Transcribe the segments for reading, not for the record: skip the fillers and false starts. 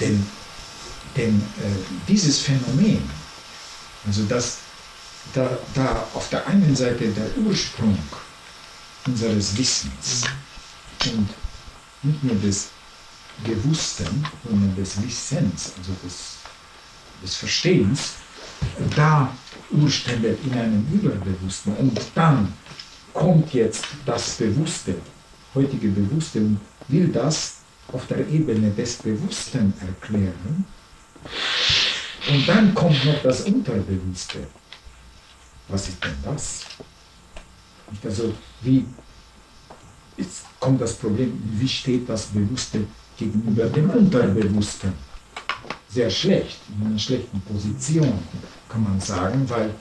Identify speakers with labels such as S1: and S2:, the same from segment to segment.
S1: Denn dieses Phänomen, also dass da auf der einen Seite der Ursprung unseres Wissens und nicht nur des Bewussten, sondern des Wissens, also des Verstehens, da urständet in einem Überbewussten. Und dann kommt jetzt das Bewusste, heutige Bewusste, und will das auf der Ebene des Bewussten erklären. Und dann kommt noch das Unterbewusste. Was ist denn das? Also jetzt kommt das Problem, wie steht das Bewusste gegenüber dem Unterbewussten? Sehr schlecht, in einer schlechten Position, kann man sagen, weil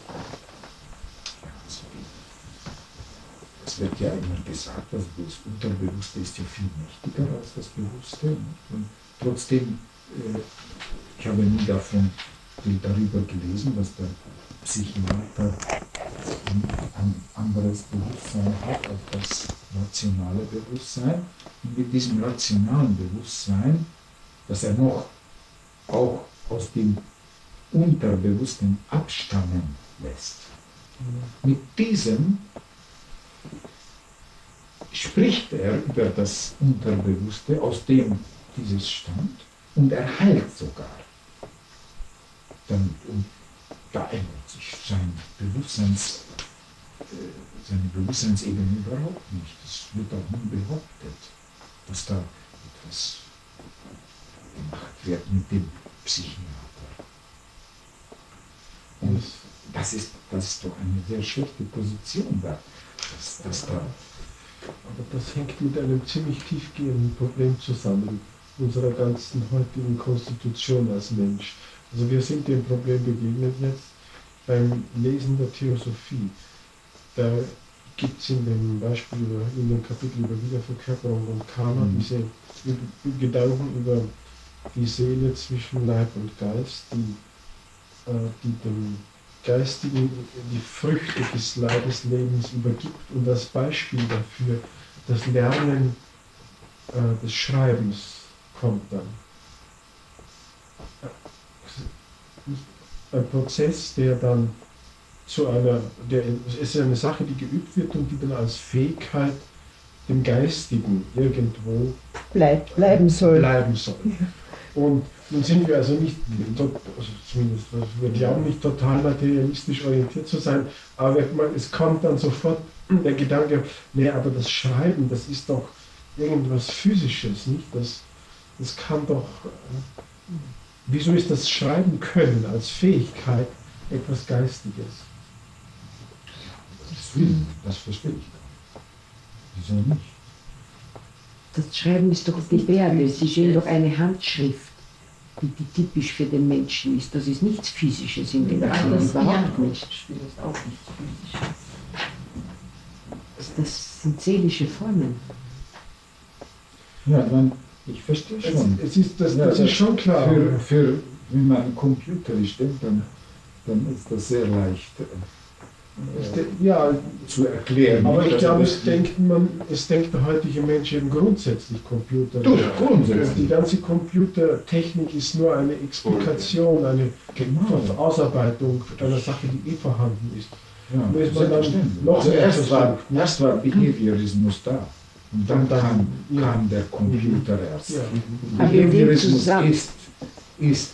S1: es wird ja immer gesagt, dass das Unterbewusste ist ja viel mächtiger als das Bewusste. Und trotzdem, ich habe nie darüber gelesen, dass der Psychiater ein anderes Bewusstsein hat als das rationale Bewusstsein. Und mit diesem rationalen Bewusstsein, das er noch auch aus dem Unterbewussten abstammen lässt. Mit diesem spricht er über das Unterbewusste, aus dem dieses stammt, und er heilt sogar. Und da ändert sich seine Bewusstseinsebene überhaupt nicht. Es wird auch nie behauptet, dass da etwas gemacht wird mit dem Psychiater. Und das ist doch eine sehr schlechte Position da.
S2: Aber das hängt mit einem ziemlich tiefgehenden Problem zusammen, unserer ganzen heutigen Konstitution als Mensch. Also wir sind dem Problem begegnet jetzt beim Lesen der Theosophie. Da gibt es in dem Beispiel, in dem Kapitel über Wiederverkörperung und Karma diese Gedanken über die Seele zwischen Leib und Geist, die dem Geistigen die Früchte des Leibeslebens übergibt, und das Beispiel dafür, das Lernen des Schreibens kommt dann. Ein Prozess, der dann es ist eine Sache, die geübt wird und die dann als Fähigkeit dem Geistigen irgendwo
S3: bleiben soll.
S2: Und nun sind wir also nicht, zumindest wir glauben nicht total materialistisch orientiert zu sein, aber es kommt dann sofort der Gedanke, nee, aber das Schreiben, das ist doch irgendwas Physisches, nicht? Das kann doch, wieso ist das Schreiben können als Fähigkeit etwas Geistiges?
S1: Das verstehe ich. Wieso nicht?
S3: Das Schreiben ist doch Gebärde, Sie sehen doch eine Handschrift, die typisch für den Menschen ist. Das ist nichts Physisches in dem Schreiben, überhaupt nicht.
S4: Das ist auch nichts Physisches.
S3: Das sind seelische Formen.
S1: Ja, ich verstehe schon.
S2: Das ist schon klar.
S1: Wenn man computerisch denkt, dann ist das sehr leicht zu erklären.
S2: Aber ich glaube, es denkt der heutige Mensch eben grundsätzlich Computer.
S1: Grundsätzlich.
S2: Die ganze Computertechnik ist nur eine Explikation, eine Ausarbeitung einer Sache, die vorhanden ist.
S1: Erst war Behaviorismus da. Und dann kam der Computer erst.
S3: Ja.
S1: Behaviorismus ist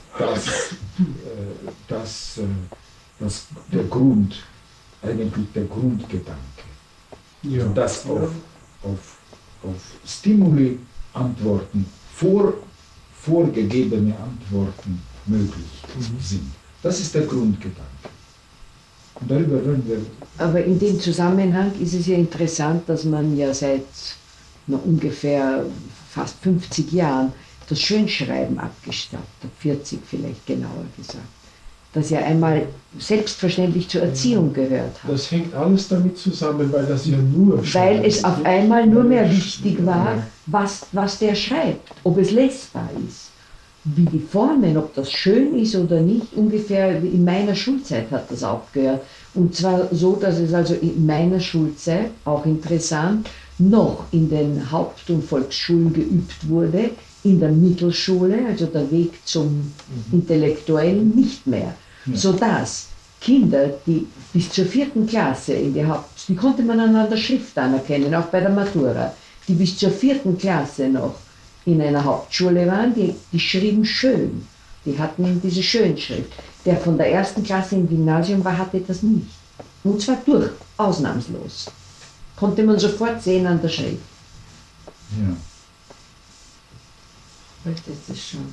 S1: der Grundgedanke.
S2: Ja.
S1: Also dass auf Stimuli Antworten, vorgegebene Antworten möglich sind. Das ist der Grundgedanke. Und darüber werden wir.
S3: Aber in dem Zusammenhang ist es ja interessant, dass man ja seit ungefähr fast 50 Jahren das Schönschreiben abgestattet hat, 40 vielleicht genauer gesagt, das ja einmal selbstverständlich zur Erziehung gehört hat.
S2: Das hängt alles damit zusammen, weil das ja nur
S3: Weil es auf einmal nur mehr wichtig war, was der schreibt, ob es lesbar ist. Wie die Formen, ob das schön ist oder nicht, ungefähr in meiner Schulzeit hat das aufgehört. Und zwar so, dass es also in meiner Schulzeit, auch interessant, noch in den Haupt- und Volksschulen geübt wurde, in der Mittelschule, also der Weg zum Intellektuellen, nicht mehr.
S1: Ja.
S3: Sodass Kinder, die bis zur 4. Klasse die konnte man an der Schrift anerkennen, auch bei der Matura, die bis zur 4. Klasse noch in einer Hauptschule waren, die schrieben schön. Die hatten eben diese Schönschrift. Der von der 1. Klasse im Gymnasium war, hatte das nicht. Und zwar ausnahmslos. Konnte man sofort sehen an der Schrift.
S1: Ja.
S3: Heute ist es schon.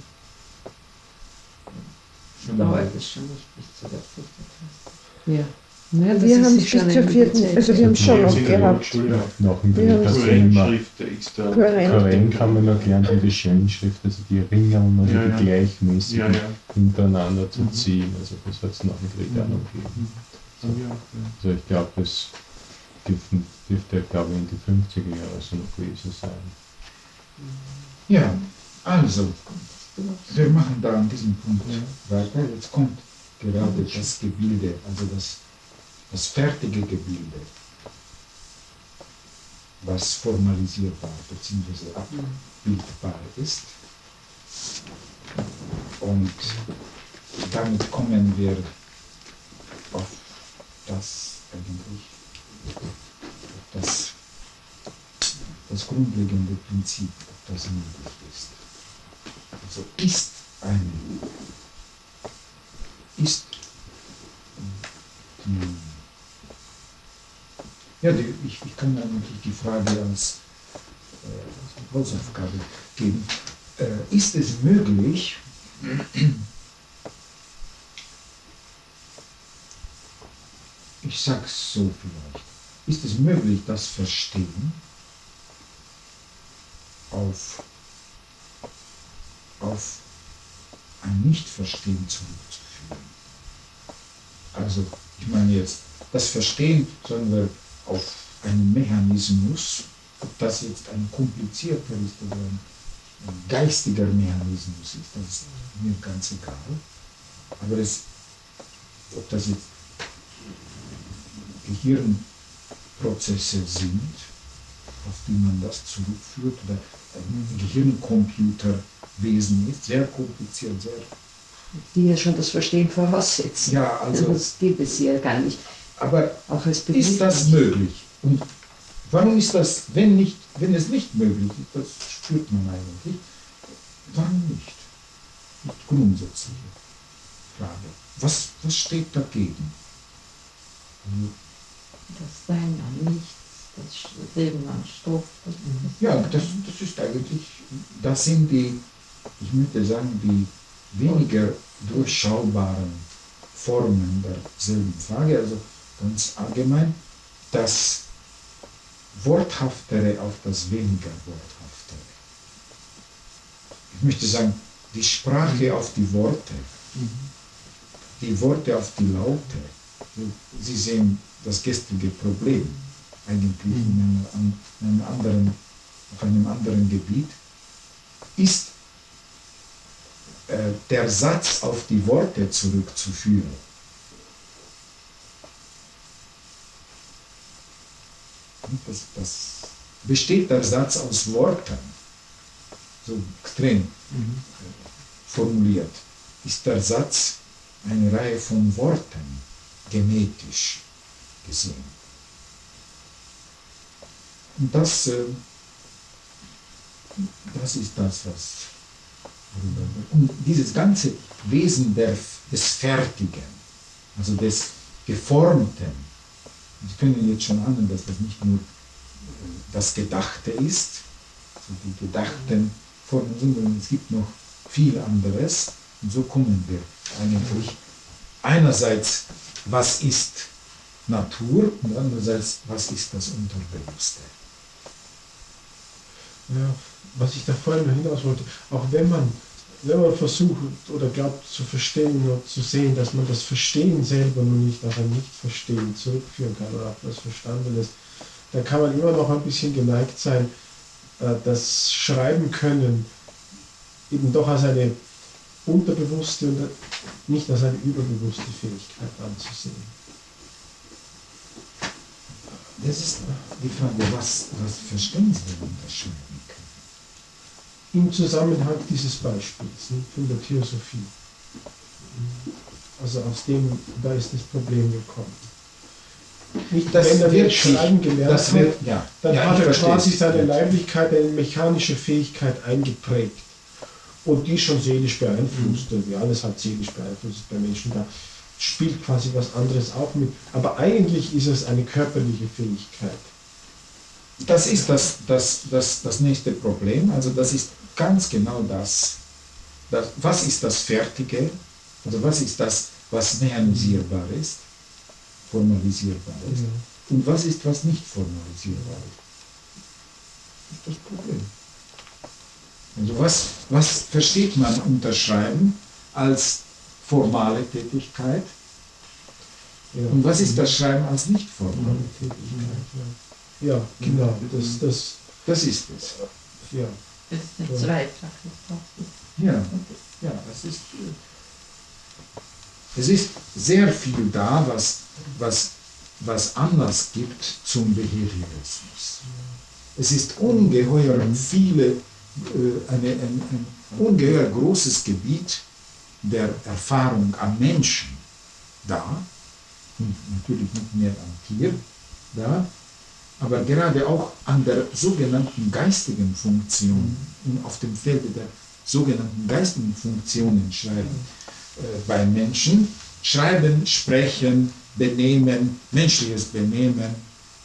S3: Oder heute ist schon nicht bis zu der 4. Klasse. Ja.
S5: Ja,
S3: Das
S5: wir
S3: ist
S5: haben bis
S3: schon
S5: zur
S3: eine
S5: 4.
S3: gute Zeit.
S5: Also wir haben schon noch
S6: in der
S5: gehabt.
S6: Schule
S7: Noch in
S5: Wir haben
S7: der
S6: Schrift ist der.
S7: Koren kann man noch lernen, die Schönschrift, also die Ringeln, also
S6: Ja, ja.
S7: die gleichmäßig
S6: Ja, ja.
S7: hintereinander zu ziehen. Also das hat es nach dem Krieg auch noch gegeben.
S6: Ja,
S7: Also ich glaube, das dürfte glaube ich, in die 50er Jahre so noch gewesen sein.
S1: Ja, also, wir machen da an diesem Punkt weiter. Jetzt kommt gerade das Gebilde, also das fertige Gebilde, was formalisierbar bzw. abbildbar ist. Und damit kommen wir auf das eigentlich, das grundlegende Prinzip, ob das möglich ist. Also ich kann eigentlich die Frage als Hausaufgabe geben. Ist es möglich, ich sag's so vielleicht, ist es möglich, das Verstehen auf ein Nichtverstehen zurückzuführen? Also, ich meine jetzt, das Verstehen, sagen wir, auf einen Mechanismus, ob das jetzt ein komplizierter ist oder ein geistiger Mechanismus ist, das ist mir ganz egal. Aber ob das jetzt Gehirnprozesse sind, auf die man das zurückführt, oder ein Gehirncomputerwesen ist, sehr kompliziert, sehr.
S3: Die ja schon das Verstehen voraussetzen.
S1: Ja, also.
S3: Das gibt es hier gar nicht.
S1: Aber
S3: Auch als Begriff
S1: ist das
S3: nicht.
S1: möglich? Und warum ist das, wenn es nicht möglich ist, das spürt man eigentlich, warum nicht? Nicht grundsätzliche Frage. Was steht dagegen?
S4: Das Sein an Nichts, das Leben an Stoff.
S1: Ja, das ist eigentlich, das sind die, ich möchte sagen, die weniger durchschaubaren Formen derselben Frage, also ganz allgemein, das Worthaftere auf das weniger Worthaftere. Ich möchte sagen, die Sprache auf die Worte auf die Laute. Sie sehen das gestrige Problem eigentlich auf einem anderen Gebiet, ist der Satz auf die Worte zurückzuführen. Das besteht der Satz aus Worten, so extrem formuliert, ist der Satz eine Reihe von Worten, genetisch gesehen. Und das ist das, und dieses ganze Wesen des Fertigen, also des Geformten, Sie können jetzt schon ahnen, dass das nicht nur das Gedachte ist, also die gedachten Formen, sondern es gibt noch viel anderes. Und so kommen wir eigentlich einerseits, was ist Natur, und andererseits, was ist das Unterbewusste.
S2: Ja, was ich da vorhin noch hinaus wollte, auch wenn man versucht oder glaubt zu verstehen oder zu sehen, dass man das Verstehen selber nur nicht auf ein Nichtverstehen zurückführen kann oder auf das Verstandenes, dann kann man immer noch ein bisschen geneigt sein, das Schreiben können eben doch als eine unterbewusste und nicht als eine überbewusste Fähigkeit anzusehen.
S1: Das ist die Frage, was verstehen Sie unter Schreiben können?
S2: im Zusammenhang dieses Beispiels, ne, von der Theosophie. Also da ist das Problem gekommen. Nicht,
S1: Das
S2: wenn er
S1: wird
S2: jetzt schreiben gelernt
S1: das
S2: hat,
S1: wird, ja.
S2: dann
S1: Ja,
S2: hat
S1: ich
S2: er
S1: verstehe
S2: quasi
S1: es.
S2: seine Leiblichkeit, eine mechanische Fähigkeit eingeprägt. Und die schon seelisch beeinflusst, wie alles halt seelisch beeinflusst ist bei Menschen, da spielt quasi was anderes auch mit. Aber eigentlich ist es eine körperliche Fähigkeit.
S1: Das ist das nächste Problem. Also das ist ganz genau das. Was ist das Fertige? Also was ist das, was mechanisierbar ist, formalisierbar ist? Und was ist, was nicht formalisierbar ist? Das ist das Problem. Also was versteht man unter Schreiben als formale Tätigkeit?
S2: Ja.
S1: Und was ist das Schreiben als nicht formale Tätigkeit?
S2: Ja, genau.
S1: Das ist es.
S2: Ja.
S4: Das ist eine zweifache Sache.
S1: Ja, ja, es ist sehr viel da, was Anlass gibt zum Behaviorismus. Es ist ungeheuer viele, ein ungeheuer großes Gebiet der Erfahrung am Menschen da, und natürlich nicht mehr am Tier da, aber gerade auch an der sogenannten geistigen Funktion, auf dem Felde der sogenannten geistigen Funktionen schreiben. Bei Menschen schreiben, sprechen, benehmen, menschliches Benehmen,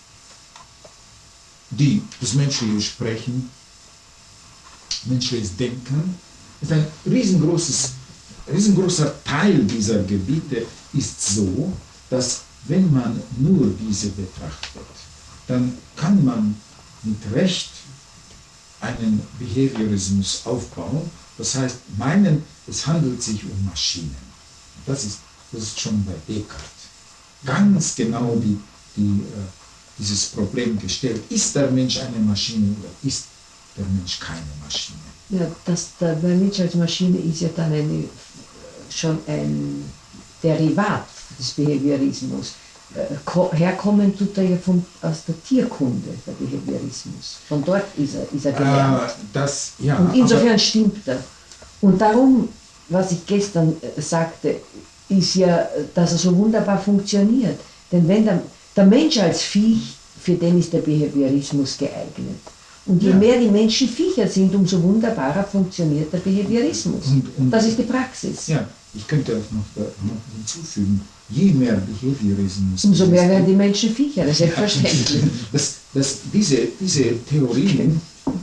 S1: das menschliche Sprechen, menschliches Denken, ist ein riesengroßer Teil dieser Gebiete ist so, dass wenn man nur diese betrachtet, dann kann man mit Recht einen Behaviorismus aufbauen. Das heißt, meinen, es handelt sich um Maschinen. Das ist schon bei Descartes ganz genau dieses Problem gestellt. Ist der Mensch eine Maschine oder ist der Mensch keine Maschine?
S3: Ja, der Mensch als Maschine ist ja dann schon ein Derivat des Behaviorismus. Herkommen tut er ja aus der Tierkunde, der Behaviorismus. Von dort ist er gelernt. Und insofern stimmt er. Und darum, was ich gestern sagte, ist ja, dass er so wunderbar funktioniert. Denn wenn der Mensch als Viech, für den ist der Behaviorismus geeignet. Und je mehr die Menschen Viecher sind, umso wunderbarer funktioniert der Behaviorismus. Und das ist die Praxis.
S1: Ja, ich könnte auch noch hinzufügen, je mehr Behaviorismus...
S3: Umso mehr werden die Menschen Viecher, das ist selbstverständlich. Diese Theorien,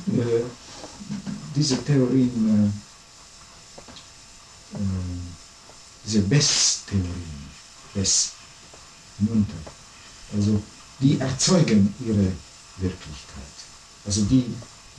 S1: diese Bess-Theorien, Bess, Munter, also die erzeugen ihre Wirklichkeit. Also die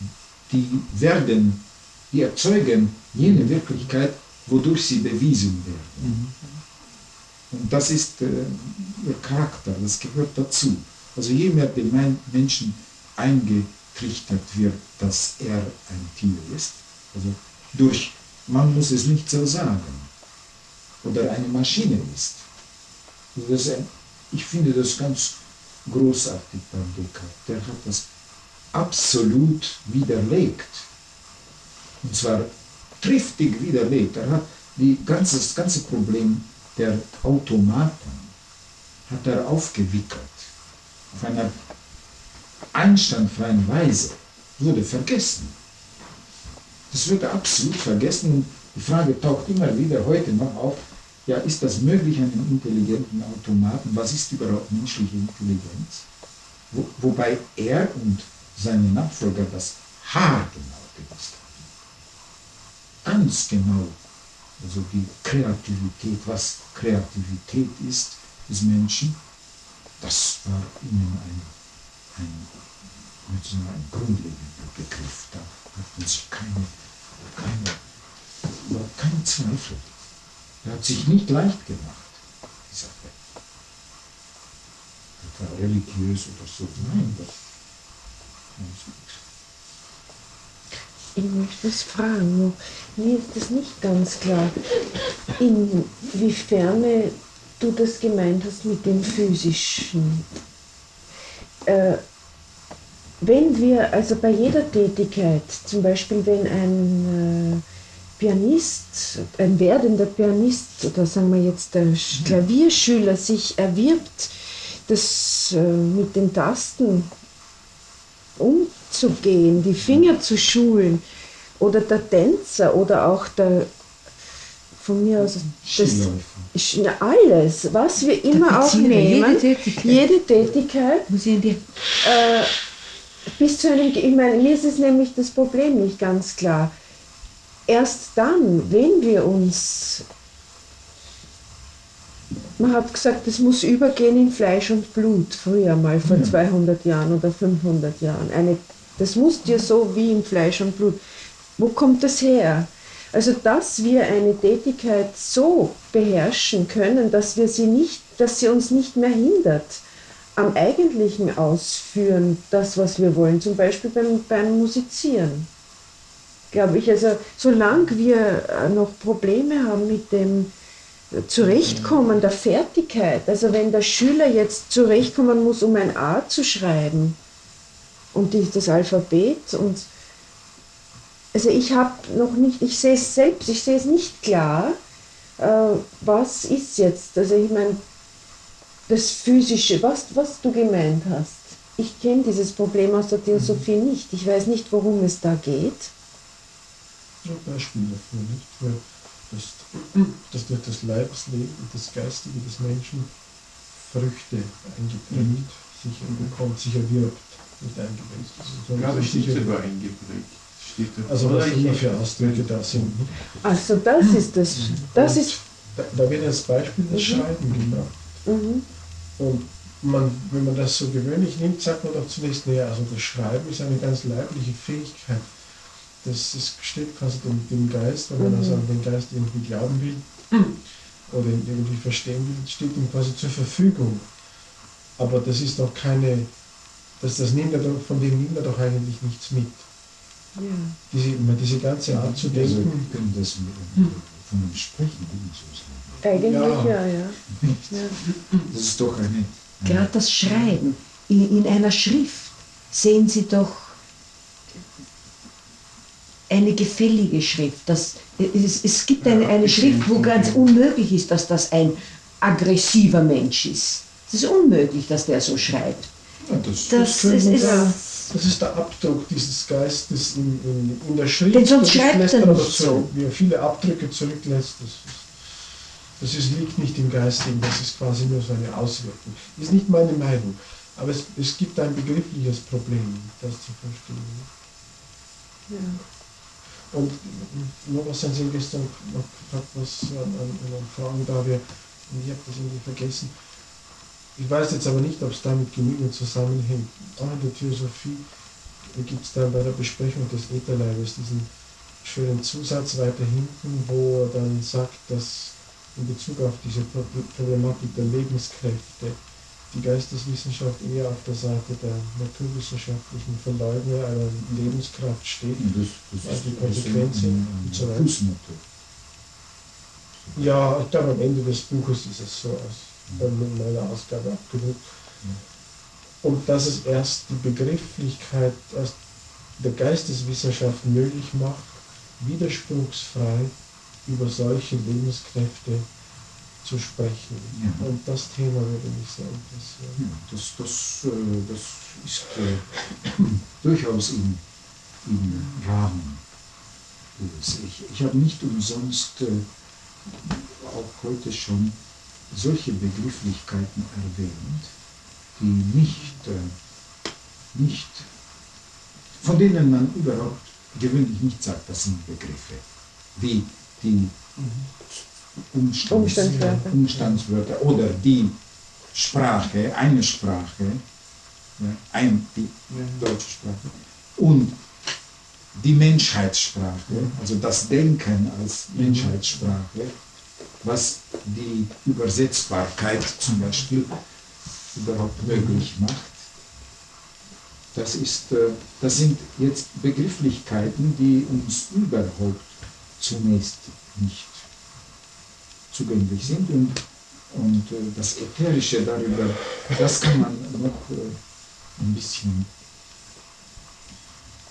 S1: erzeugen jene Wirklichkeit, wodurch sie bewiesen werden. Und das ist ihr Charakter, das gehört dazu. Also je mehr dem Menschen eingetrichtert wird, dass er ein Tier ist, also man muss es nicht so sagen, oder eine Maschine ist. Also ich finde das ganz großartig beim Descartes. Der hat das absolut widerlegt. Und zwar triftig widerlegt. Er hat das ganze Problem der Automaten hat er aufgewickelt. Auf einer einwandfreien Weise. Wurde vergessen. Das wurde absolut vergessen. Und die Frage taucht immer wieder heute noch auf, ja, ist das möglich, einen intelligenten Automaten? Was ist überhaupt menschliche Intelligenz? Wobei er und seine Nachfolger das haargenau gewusst haben. Ganz genau. Also die Kreativität, was Kreativität ist des Menschen, das war ihnen ein grundlegender Begriff. Da hatten sie keine Zweifel. Er hat sich nicht leicht gemacht, die Sache. Er war religiös oder so. Nein, das
S5: Ich möchte was fragen. Mir ist das nicht ganz klar, inwiefern du das gemeint hast mit dem Physischen. wenn wir, also bei jeder Tätigkeit, zum Beispiel wenn ein Pianist, ein werdender Pianist oder sagen wir jetzt der Klavierschüler sich erwirbt, das mit den Tasten umzugehen, die Finger zu schulen, oder der Tänzer oder auch der, von mir aus, alles, was wir immer auch nehmen, jede Tätigkeit
S3: muss ich in die
S5: bis zu einem, ich meine, mir ist es nämlich das Problem nicht ganz klar. Erst dann, wenn wir uns, man hat gesagt, es muss übergehen in Fleisch und Blut, früher mal, vor 200 Jahren oder 500 Jahren. Das muss dir so wie in Fleisch und Blut. Wo kommt das her? Also, dass wir eine Tätigkeit so beherrschen können, dass sie uns nicht mehr hindert am eigentlichen Ausführen, das, was wir wollen, zum Beispiel beim Musizieren. Glaube ich, also solange wir noch Probleme haben mit dem Zurechtkommen der Fertigkeit, also wenn der Schüler jetzt zurechtkommen muss, um ein A zu schreiben und das Alphabet, und also ich habe noch nicht, ich sehe es selbst, ich sehe es nicht klar, was ist jetzt, also ich meine, das Physische, was du gemeint hast. Ich kenne dieses Problem aus der Theosophie nicht. Ich weiß nicht, worum es da geht.
S2: Ja, Beispiel dafür, nicht? Weil das durch das Leibesleben und das Geistige des Menschen Früchte eingeprägt, sich erwirbt, nicht eingeprägt.
S6: Ja, das steht sogar eingeprägt.
S2: Also was immer für Ausdrücke da sind.
S5: Also das ist das. Das ist
S2: da wird als Beispiel das Schreiben gemacht.
S5: Mhm.
S2: Und wenn man das so gewöhnlich nimmt, sagt man doch zunächst, naja, also das Schreiben ist eine ganz leibliche Fähigkeit. Das steht quasi dem Geist, wenn man also an den Geist irgendwie glauben will oder ihn irgendwie verstehen will, steht ihm quasi zur Verfügung. Aber das ist doch keine, von dem nimmt er doch eigentlich nichts mit. Ja. Diese ganze Art zu denken.
S1: Also, wir können das von dem Sprechen so sagen.
S5: Eigentlich ja.
S1: Das ist doch eine
S3: gerade das Schreiben. In einer Schrift sehen Sie doch eine gefällige Schrift. Es gibt eine Schrift, wo ganz unmöglich ist, dass das ein aggressiver Mensch ist. Es ist unmöglich, dass der so schreibt.
S1: Ja,
S2: das ist der Abdruck dieses Geistes in der Schrift.
S3: Denn sonst schreibt er nicht so.
S2: Wie er viele Abdrücke zurücklässt. Das liegt nicht im Geistigen, das ist quasi nur so eine Auswirkung. Das ist nicht meine Meinung, aber es gibt ein begriffliches Problem, das zu verstehen. Ja. Und nur was haben Sie gestern noch gefragt, was an Fragen da wäre, und ich habe das irgendwie vergessen. Ich weiß jetzt aber nicht, ob es damit genügend zusammenhängt. Auch in der Theosophie gibt es dann bei der Besprechung des Ätherleibes diesen schönen Zusatz weiter hinten, wo er dann sagt, dass in Bezug auf diese Problematik der Lebenskräfte die Geisteswissenschaft eher auf der Seite der naturwissenschaftlichen Verleugner einer Lebenskraft steht, also die Konsequenzen und so weiter. Ja, ich glaube am Ende des Buches ist es so mit meiner Ausgabe abgedruckt. Und dass es erst die Begrifflichkeit der Geisteswissenschaft möglich macht, widerspruchsfrei über solche Lebenskräfte zu sprechen. Ja. Und das Thema würde mich sehr interessieren.
S1: Ja, das ist durchaus im Rahmen. Ich habe nicht umsonst auch heute schon solche Begrifflichkeiten erwähnt, die nicht, von denen man überhaupt gewöhnlich nicht sagt, das sind Begriffe, wie die Umstandswörter oder die Sprache, eine Sprache, die deutsche Sprache und die Menschheitssprache, also das Denken als Menschheitssprache, was die Übersetzbarkeit zum Beispiel überhaupt möglich macht. Das sind jetzt Begrifflichkeiten, die uns überhaupt zunächst nicht zugänglich sind und das Ätherische darüber, das kann man noch ein bisschen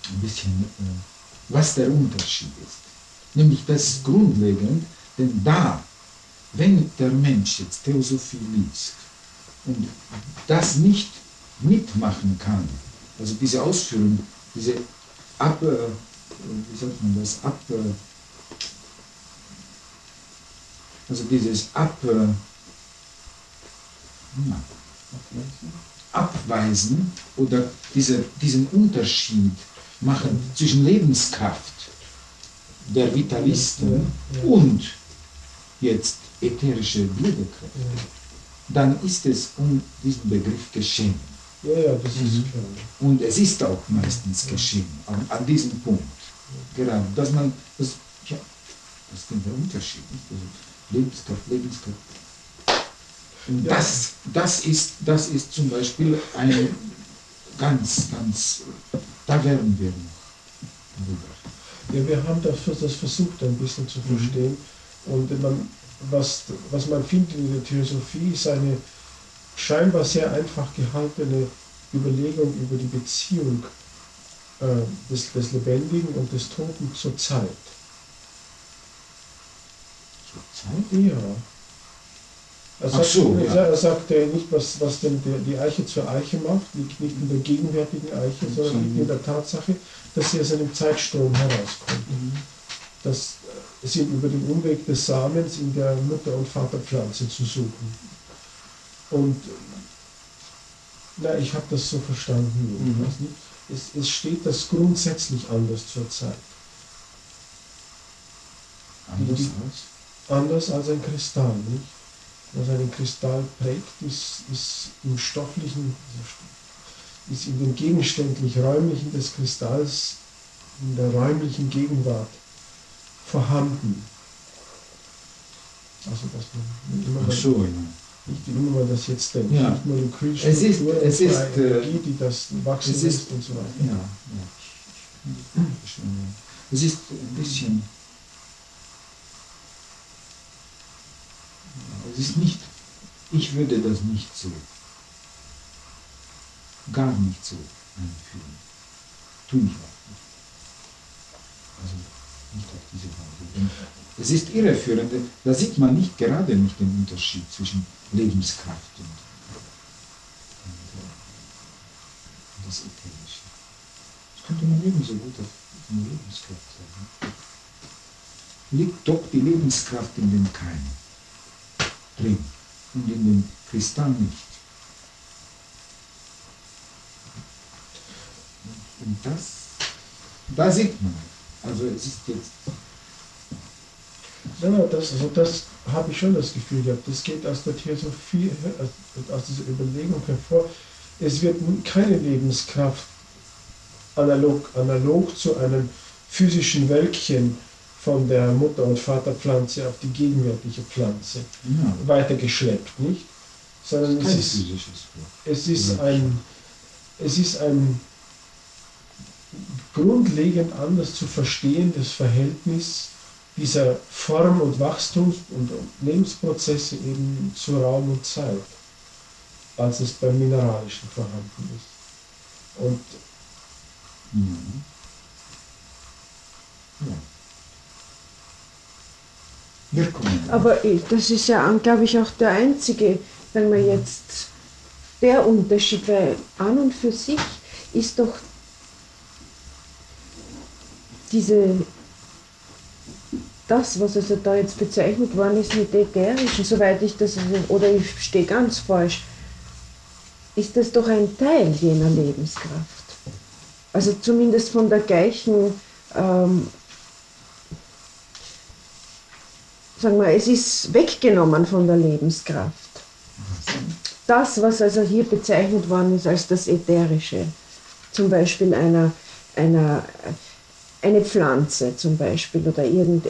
S1: ein bisschen, was der Unterschied ist. Nämlich das ist grundlegend, denn da, wenn der Mensch jetzt Theosophie liest und das nicht mitmachen kann, also diese Ausführung, diese wie sagt man das, also dieses Abweisen oder diesen Unterschied machen zwischen Lebenskraft der Vitalisten und jetzt ätherische Blütekräfte, dann ist es um diesen Begriff geschehen.
S2: Ja, das ist klar.
S1: Und es ist auch meistens geschehen, an diesem Punkt. Gerade, dass man, das ist der Unterschied, nicht? Also Lebenskraft. Und das ist zum Beispiel ein ganz, da werden wir noch drüber.
S2: Ja, wir haben das versucht ein bisschen zu verstehen. Und was man findet in der Theosophie ist eine scheinbar sehr einfach gehaltene Überlegung über die Beziehung des Lebendigen und des Toten zur Zeit.
S1: Zur Zeit?
S2: Ja. Er sagt nicht, was denn die Eiche zur Eiche macht, liegt nicht in der gegenwärtigen Eiche, sondern liegt in der Tatsache, dass sie aus einem Zeitstrom herauskommt. Das sind über den Umweg des Samens in der Mutter- und Vaterpflanze zu suchen. Und ich habe das so verstanden. Es steht das grundsätzlich anders zur Zeit. Anders als ein Kristall, nicht? Was einen Kristall prägt, ist im stofflichen, ist in dem gegenständlich-räumlichen des Kristalls, in der räumlichen Gegenwart vorhanden. Also dass man nicht immer man das jetzt denkt, nicht Molekülstruktur,
S1: es ist
S2: Energie, die das wachsen lässt und so weiter.
S1: Es ist ein bisschen, es ist nicht, ich würde das nicht so, gar nicht so einführen. Tue ich auch nicht. Also nicht auf diese Weise. Es ist irreführend, da sieht man gerade nicht den Unterschied zwischen Lebenskraft und das Ätherische. Das könnte man ebenso gut auf die Lebenskraft sagen. Liegt doch die Lebenskraft in dem Keim drin und in dem Kristall nicht. Und da sieht man. Also es ist jetzt.
S2: Das habe ich schon das Gefühl gehabt. Das geht aus der Theosophie, aus dieser Überlegung hervor. Es wird keine Lebenskraft analog zu einem physischen Wölkchen von der Mutter- und Vaterpflanze auf die gegenwärtige Pflanze weitergeschleppt, nicht? Sondern es ist ein grundlegend anders zu verstehendes Verhältnis dieser Form- und Wachstums- und Lebensprozesse eben zu Raum und Zeit, als es beim Mineralischen vorhanden ist. Und
S5: aber das ist ja, glaube ich, auch der einzige, wenn man jetzt der Unterschied, weil an und für sich ist doch das, was also da jetzt bezeichnet worden ist mit Ätherischen, soweit ich das, oder ich stehe ganz falsch, ist das doch ein Teil jener Lebenskraft. Also zumindest von der gleichen, sagen wir, es ist weggenommen von der Lebenskraft. Das, was also hier bezeichnet worden ist als das Ätherische, zum Beispiel eine Pflanze zum Beispiel oder irgendein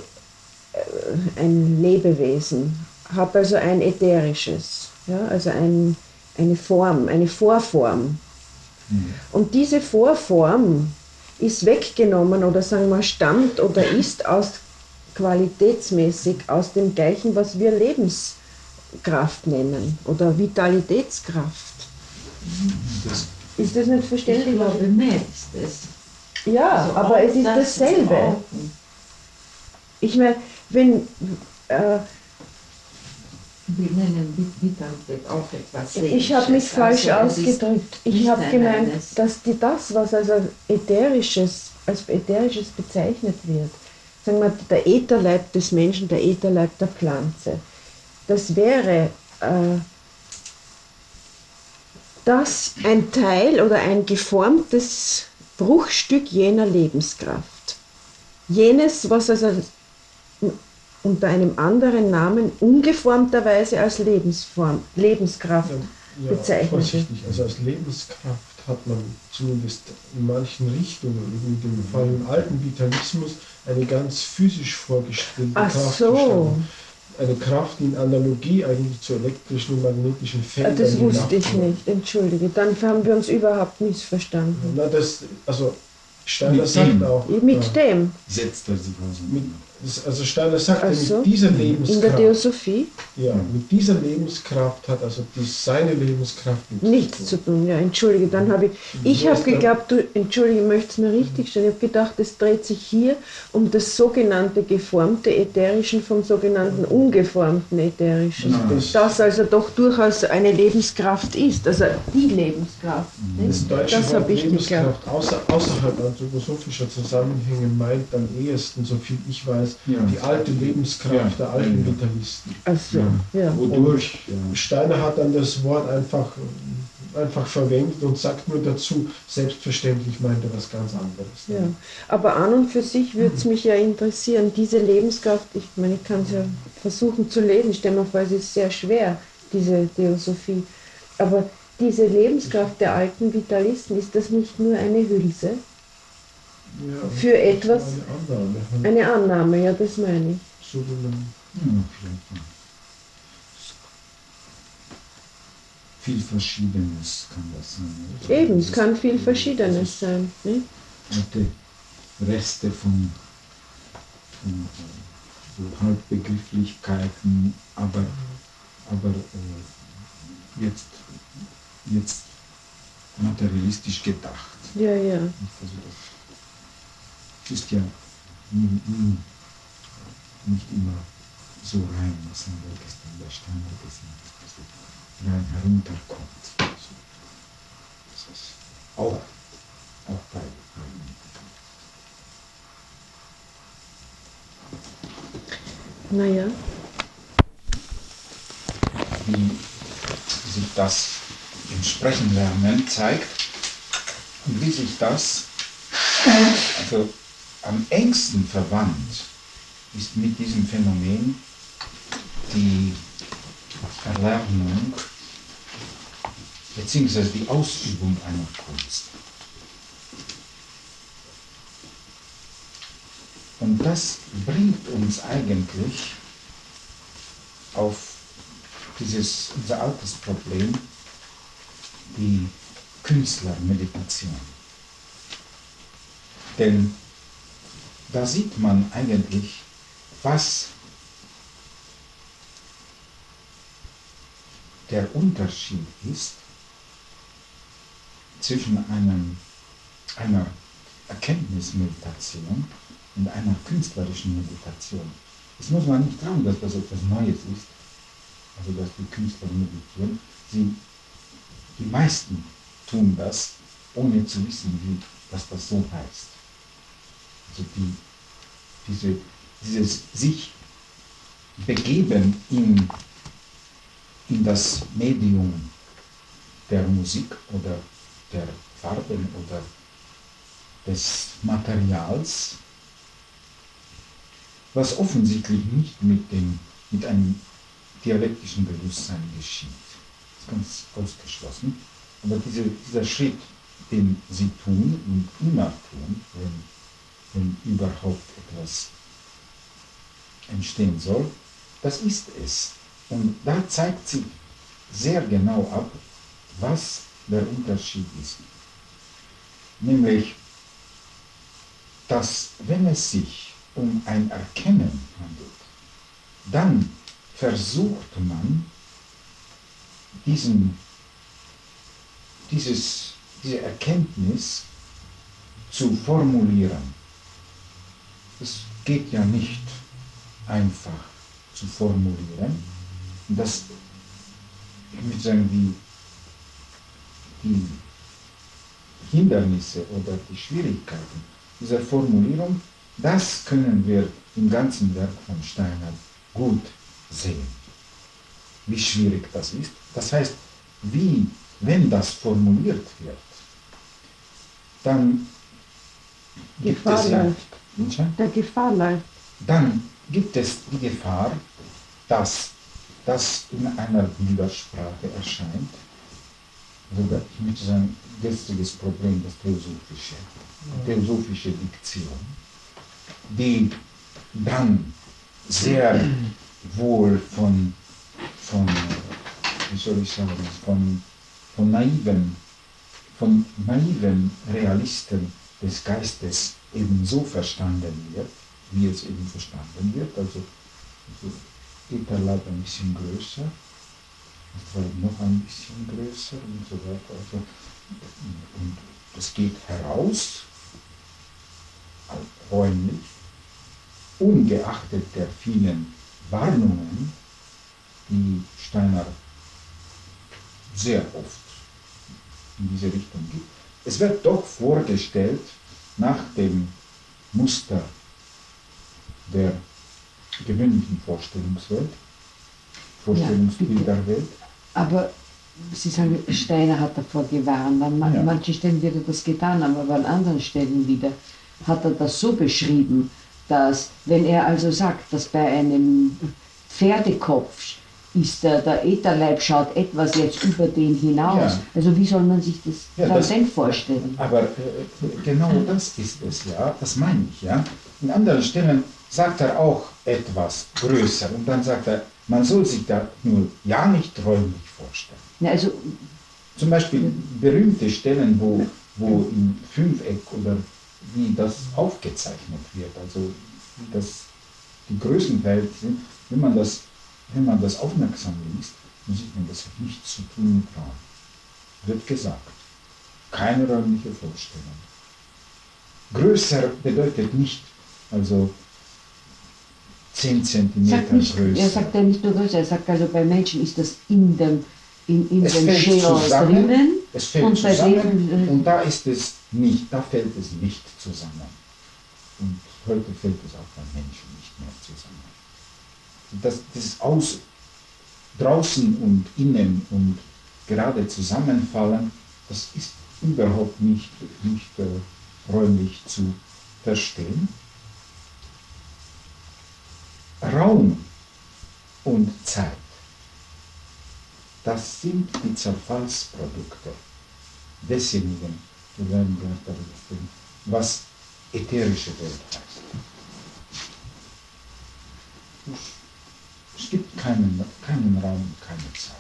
S5: Lebewesen, hat also ein ätherisches, also eine Form, eine Vorform. Und diese Vorform ist weggenommen oder sagen wir stammt oder ist qualitätsmäßig aus dem gleichen, was wir Lebenskraft nennen oder Vitalitätskraft. Ist das nicht verständlich?
S4: Ich glaube, mehr ist es.
S5: Ja,
S4: Also
S5: aber
S4: auch
S5: es ist
S4: das
S5: dasselbe.
S4: auch.
S5: Ich meine, wenn
S4: Wir nennen Vitalität auch etwas
S5: ich habe mich
S4: Seelisches.
S5: falsch
S4: Also es ist
S5: ausgedrückt. Ich
S4: nicht
S5: habe
S4: ein
S5: gemeint,
S4: reines-
S5: dass das, was als ätherisches bezeichnet wird, sagen wir der Ätherleib des Menschen, der Ätherleib der Pflanze, das wäre das ein Teil oder ein geformtes Bruchstück jener Lebenskraft. Jenes, was also unter einem anderen Namen ungeformterweise als Lebenskraft bezeichnet wird.
S2: vorsichtig. Also als Lebenskraft hat man zumindest in manchen Richtungen, eben in dem Fall im alten Vitalismus, eine ganz physisch vorgestellte
S5: Ach
S2: Kraft
S5: so.
S2: gestanden. Eine Kraft, die in Analogie eigentlich zu elektrischen und magnetischen Feldern
S5: Das wusste
S2: gedacht
S5: ich
S2: wurde.
S5: nicht, entschuldige. Dann haben wir uns überhaupt missverstanden.
S2: Na, also Steiner
S1: Mit
S2: sagt
S1: dem.
S2: auch,
S5: Mit dem,
S1: Setzt er sich
S2: also Steiner sagt,
S5: Ach so.
S2: mit dieser
S5: in der
S2: Lebenskraft,
S5: Theosophie,
S2: ja, mit dieser Lebenskraft hat also seine Lebenskraft
S5: nichts zu tun. Ja, entschuldige, dann habe ich habe geglaubt, du, entschuldige, möchtest mir richtig stellen. Ich habe gedacht, es dreht sich hier um das sogenannte geformte Ätherischen vom sogenannten ungeformten Ätherischen.
S1: Nein.
S5: Das also doch durchaus eine Lebenskraft ist, also die Lebenskraft.
S2: Das
S5: Nicht?
S2: deutsche
S5: Das
S2: Wort
S5: habe ich geglaubt.
S2: Lebenskraft außerhalb anthroposophischer Zusammenhänge meint am ehesten, soviel ich weiß,
S1: Ja.
S2: die alte Lebenskraft
S1: Ja.
S2: der alten
S1: Ja.
S2: Vitalisten.
S5: Also, ja.
S1: Wodurch?
S2: Steiner hat dann das Wort einfach verwendet und sagt nur dazu, selbstverständlich meint er was ganz anderes.
S5: Ja, aber an und für sich würde es mich ja interessieren, diese Lebenskraft, ich meine, ich kann es ja versuchen zu lesen, ich stelle mir vor, es ist sehr schwer, diese Theosophie, aber diese Lebenskraft der alten Vitalisten, ist das nicht nur eine Hülse
S2: Ja,
S5: für etwas,
S2: eine Annahme. Halt,
S5: eine Annahme, ja, das meine ich.
S2: so wie man
S1: Viel Verschiedenes kann das sein.
S5: Eben, es kann viel Verschiedenes sein. Ne?
S1: Alte Reste von so Halbbegrifflichkeiten, aber jetzt materialistisch gedacht.
S5: Ja, ja.
S1: Also das ist ja nicht immer so rein, was am Weitesten der Steiner gesagt hat, dass es rein herunterkommt. Also, das ist auch bei
S5: Naja,
S1: wie sich das im Sprechen lernen zeigt und wie sich das also am engsten verwandt ist mit diesem Phänomen die Erlernung bzw. die Ausübung einer Kunst. Und das bringt uns eigentlich auf unser altes Problem, die Künstlermeditation. Denn da sieht man eigentlich, was der Unterschied ist zwischen einer Erkenntnismeditation und einer künstlerischen Meditation. Das muss man nicht tun, dass das etwas Neues ist, also dass die Künstler meditieren. Die meisten tun das, ohne zu wissen, was das so heißt. Also dieses sich begeben in das Medium der Musik oder der Farben oder des Materials, was offensichtlich nicht mit einem dialektischen Bewusstsein geschieht. Das ist ganz ausgeschlossen. Aber dieser Schritt, den sie tun und immer tun, wenn überhaupt etwas entstehen soll, das ist es. Und da zeigt sich sehr genau ab, was der Unterschied ist. Nämlich, dass wenn es sich um ein Erkennen handelt, dann versucht man, diese Erkenntnis zu formulieren. Es geht ja nicht einfach zu formulieren. Und das, ich würde sagen, die Hindernisse oder die Schwierigkeiten dieser Formulierung, das können wir im ganzen Werk von Steiner gut sehen, wie schwierig das ist. Das heißt, wenn das formuliert wird, dann gibt
S5: Gefahr
S1: es ja,
S5: läuft. Der Gefahr läuft.
S1: dann gibt es die Gefahr, dass das in einer Bildersprache erscheint. Sogar, ich möchte sagen, gestriges Problem, das theosophische Diktion, die dann sehr wohl wie soll ich sagen, von naiven Realisten des Geistes eben so verstanden wird, wie es eben verstanden wird. Also Etherlab ein bisschen größer, das noch ein bisschen größer und so weiter. Also, und es geht heraus, räumlich, ungeachtet der vielen Warnungen, die Steiner sehr oft in diese Richtung gibt. Es wird doch vorgestellt nach dem Muster der gewöhnlichen Vorstellungsbilderwelt.
S3: Aber Sie sagen, Steiner hat davor gewarnt. An manchen Stellen wird er das getan, aber an anderen Stellen wieder hat er das so beschrieben, dass, wenn er also sagt, dass bei einem Pferdekopf ist der Ätherleib schaut etwas jetzt über den hinaus. Ja. Also wie soll man sich das denn vorstellen?
S1: Aber genau das ist es, ja, das meine ich, ja. In anderen Stellen sagt er auch etwas größer und dann sagt er, man soll sich da nur ja nicht räumlich vorstellen.
S3: Ja, also,
S1: zum Beispiel berühmte Stellen, wo im Fünfeck oder wie das aufgezeichnet wird, also wie das die Größenverhältnisse sind, wenn man das aufmerksam liest, dann sieht man, das hat nichts zu tun mit Raum. Wird gesagt. Keine räumliche Vorstellung. Größer bedeutet nicht, also 10 cm größer.
S3: Er sagt ja nicht nur größer, er sagt also bei Menschen ist das in dem Scheos drinnen.
S1: Es fällt zusammen und da ist es nicht, da fällt es nicht zusammen. Und heute fällt es auch beim Menschen nicht mehr zusammen. Das draußen und innen und gerade zusammenfallen, das ist überhaupt nicht räumlich zu verstehen. Raum und Zeit, das sind die Zerfallsprodukte desjenigen, was ätherische Welt heißt. Es gibt keinen Raum und keine Zeit.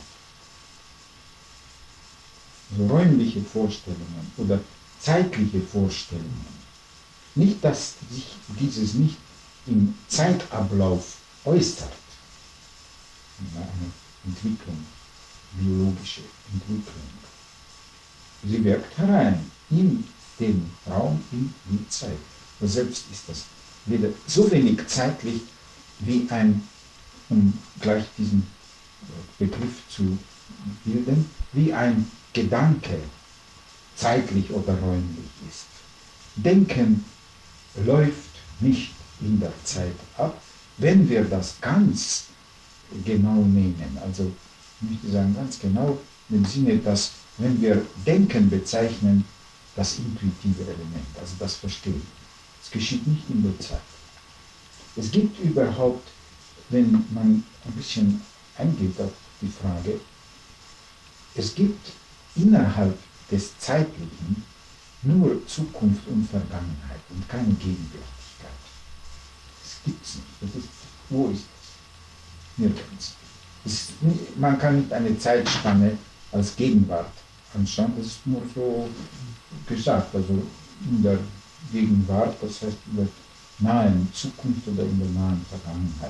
S1: Also räumliche Vorstellungen oder zeitliche Vorstellungen. Nicht, dass sich dieses nicht im Zeitablauf äußert. Eine Entwicklung, biologische Entwicklung. Sie wirkt herein in den Raum, in die Zeit. Aber selbst ist das weder so wenig zeitlich wie um gleich diesen Begriff zu bilden, wie ein Gedanke zeitlich oder räumlich ist. Denken läuft nicht in der Zeit ab, wenn wir das ganz genau nehmen. Also ich möchte sagen, ganz genau im Sinne, dass wenn wir Denken bezeichnen, das intuitive Element, also das Verstehen. Es geschieht nicht in der Zeit. Es gibt überhaupt, wenn man ein bisschen eingeht auf die Frage, es gibt innerhalb des Zeitlichen nur Zukunft und Vergangenheit und keine Gegenwärtigkeit. Das gibt es nicht. Wo ist es? Nirgends. Man kann nicht eine Zeitspanne als Gegenwart anschauen, das ist nur so gesagt, also in der Gegenwart, das heißt in der nahen Zukunft oder in der nahen Vergangenheit.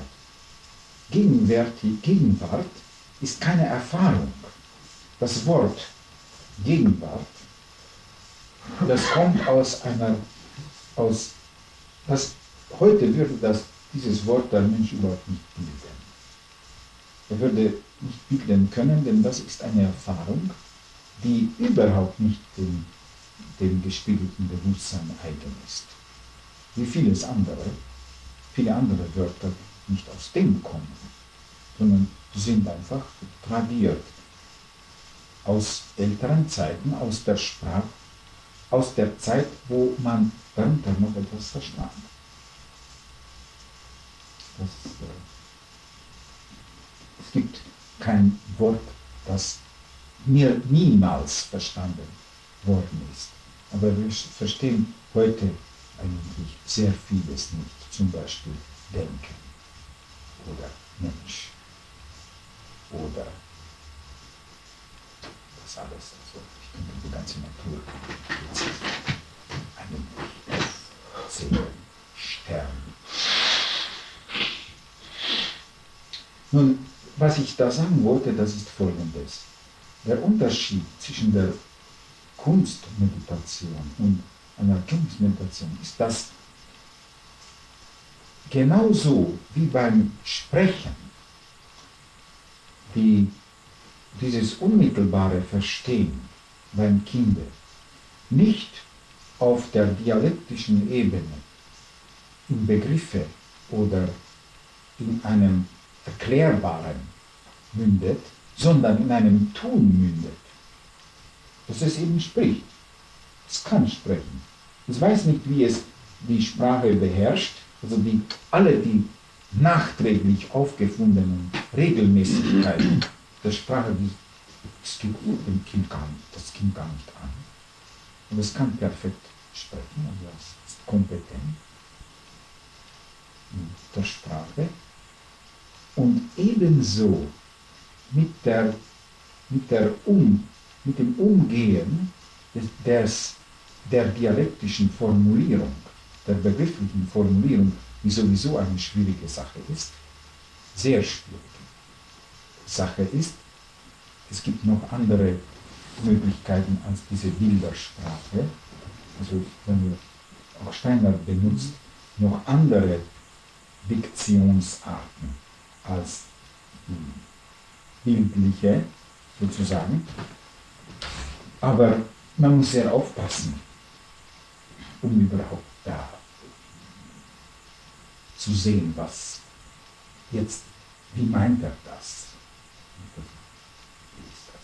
S1: Gegenwart ist keine Erfahrung. Das Wort Gegenwart, das kommt aus einer aus, heute würde dieses Wort der Mensch überhaupt nicht bilden. Er würde nicht bilden können, denn das ist eine Erfahrung, die überhaupt nicht dem gespiegelten Bewusstsein eigen ist. Wie viele andere Wörter nicht aus dem kommen, sondern sind einfach tradiert aus älteren Zeiten, aus der Sprache, aus der Zeit, wo man darunter noch etwas verstand. Es gibt kein Wort, das mir niemals verstanden worden ist. Aber wir verstehen heute eigentlich sehr vieles nicht. Zum Beispiel Denken oder Mensch oder das alles. Also ich könnte die ganze Natur eigentlich aufzählen, Sterne. Nun, was ich da sagen wollte, das ist Folgendes. Der Unterschied zwischen der Kunstmeditation und einer Erkenntnismeditation ist, dass genauso wie beim Sprechen dieses unmittelbare Verstehen beim Kinde nicht auf der dialektischen Ebene in Begriffe oder in einem Erklärbaren mündet, sondern in einem Tun mündet. Dass es eben spricht. Es kann sprechen. Es weiß nicht, wie es die Sprache beherrscht, also alle die nachträglich aufgefundenen Regelmäßigkeiten der Sprache, das geht dem Kind gar nicht an. Und es kann perfekt sprechen, also es ist kompetent in der Sprache. Und ebenso mit dem Umgehen der dialektischen Formulierung, der begrifflichen Formulierung, die sowieso eine schwierige Sache ist, sehr schwierige Sache ist. Es gibt noch andere Möglichkeiten als diese Bildersprache. Also wenn wir auch Steiner benutzt, noch andere Diktionsarten als die bildliche sozusagen. Aber man muss sehr aufpassen, um überhaupt da zu sehen, was jetzt, wie meint er das? Wie ist das?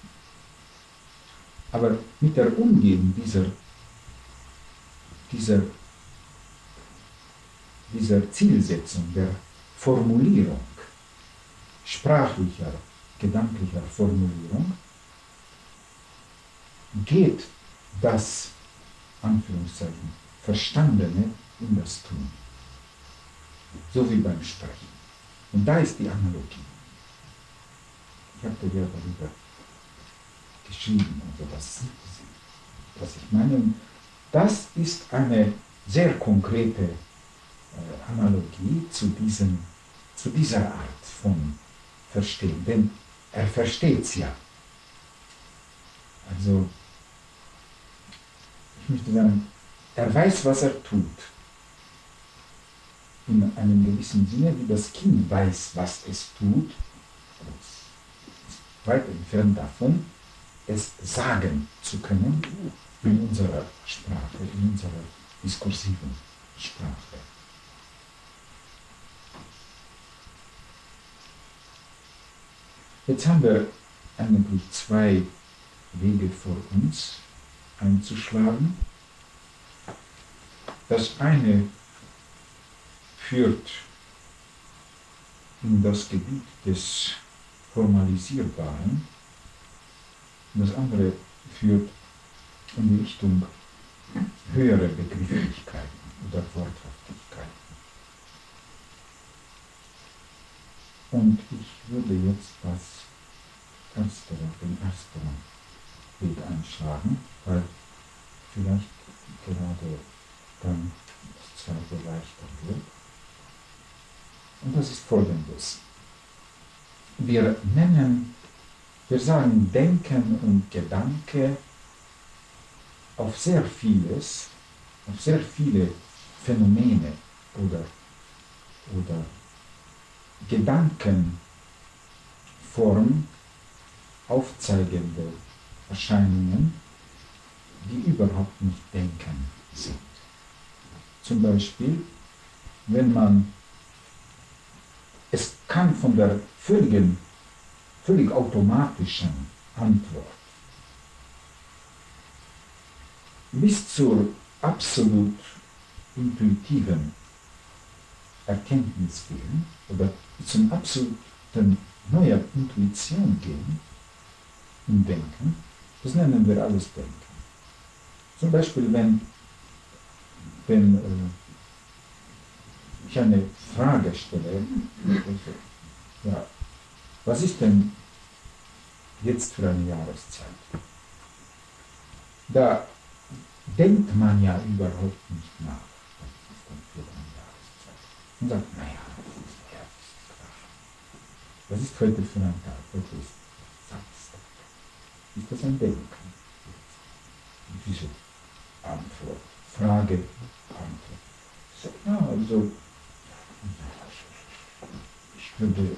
S1: Aber mit der Umgehung dieser Zielsetzung der Formulierung, sprachlicher, gedanklicher Formulierung, geht das, Anführungszeichen, Verstandene in das Tun. So wie beim Sprechen. Und da ist die Analogie. Ich habe ja darüber geschrieben, also was ich meine. Und das ist eine sehr konkrete Analogie zu dieser Art von Verstehen. Denn er versteht es ja. Also, ich möchte sagen, er weiß, was er tut. In einem gewissen Sinne, wie das Kind weiß, was es tut. Es ist weit entfernt davon, es sagen zu können in unserer Sprache, in unserer diskursiven Sprache. Jetzt haben wir eigentlich zwei Wege vor uns einzuschlagen. Das eine führt in das Gebiet des Formalisierbaren, und das andere führt in die Richtung höhere Begrifflichkeiten oder Worthaftigkeiten. Und ich würde jetzt den ersteren Weg einschlagen, weil vielleicht gerade dann das zweite leichter wird. Und das ist Folgendes. Wir sagen Denken und Gedanke auf sehr vieles auf sehr viele Phänomene oder Gedankenform aufzeigende Erscheinungen, die überhaupt nicht denken sind. Zum Beispiel, wenn man, es kann von der völlig automatischen Antwort bis zur absolut intuitiven Erkenntnis gehen oder zum absoluten neuer Intuition gehen im Denken, das nennen wir alles Denken. Zum Beispiel, wenn ich eine Frage stelle, ja, was ist denn jetzt für eine Jahreszeit? Da denkt man ja überhaupt nicht nach, was ist denn für eine Jahreszeit? Und sagt, naja, das ist Herbst. Was ist heute für ein Tag? Heute ist Samstag. Ist das ein Denken? Wieso? Antwort. Frage, Antwort. So, ja, also, ich würde,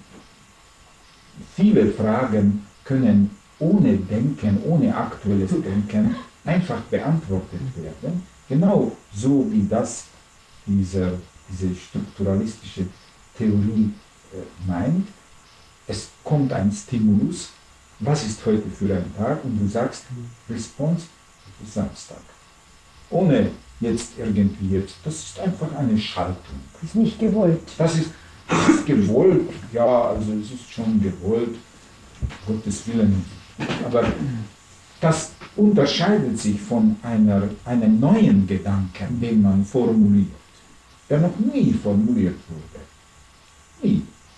S1: viele Fragen können ohne Denken, ohne aktuelles Denken einfach beantwortet werden. Genau so wie das diese strukturalistische Theorie meint. Es kommt ein Stimulus, was ist heute für ein Tag? Und du sagst, Response ist Samstag. Ohne jetzt irgendwie das ist einfach eine Schaltung.
S5: Das ist nicht gewollt.
S1: Das ist gewollt, ja, also es ist schon gewollt, Gottes Willen. Aber das unterscheidet sich von einem neuen Gedanken, den man formuliert, der noch nie formuliert wurde. Nie.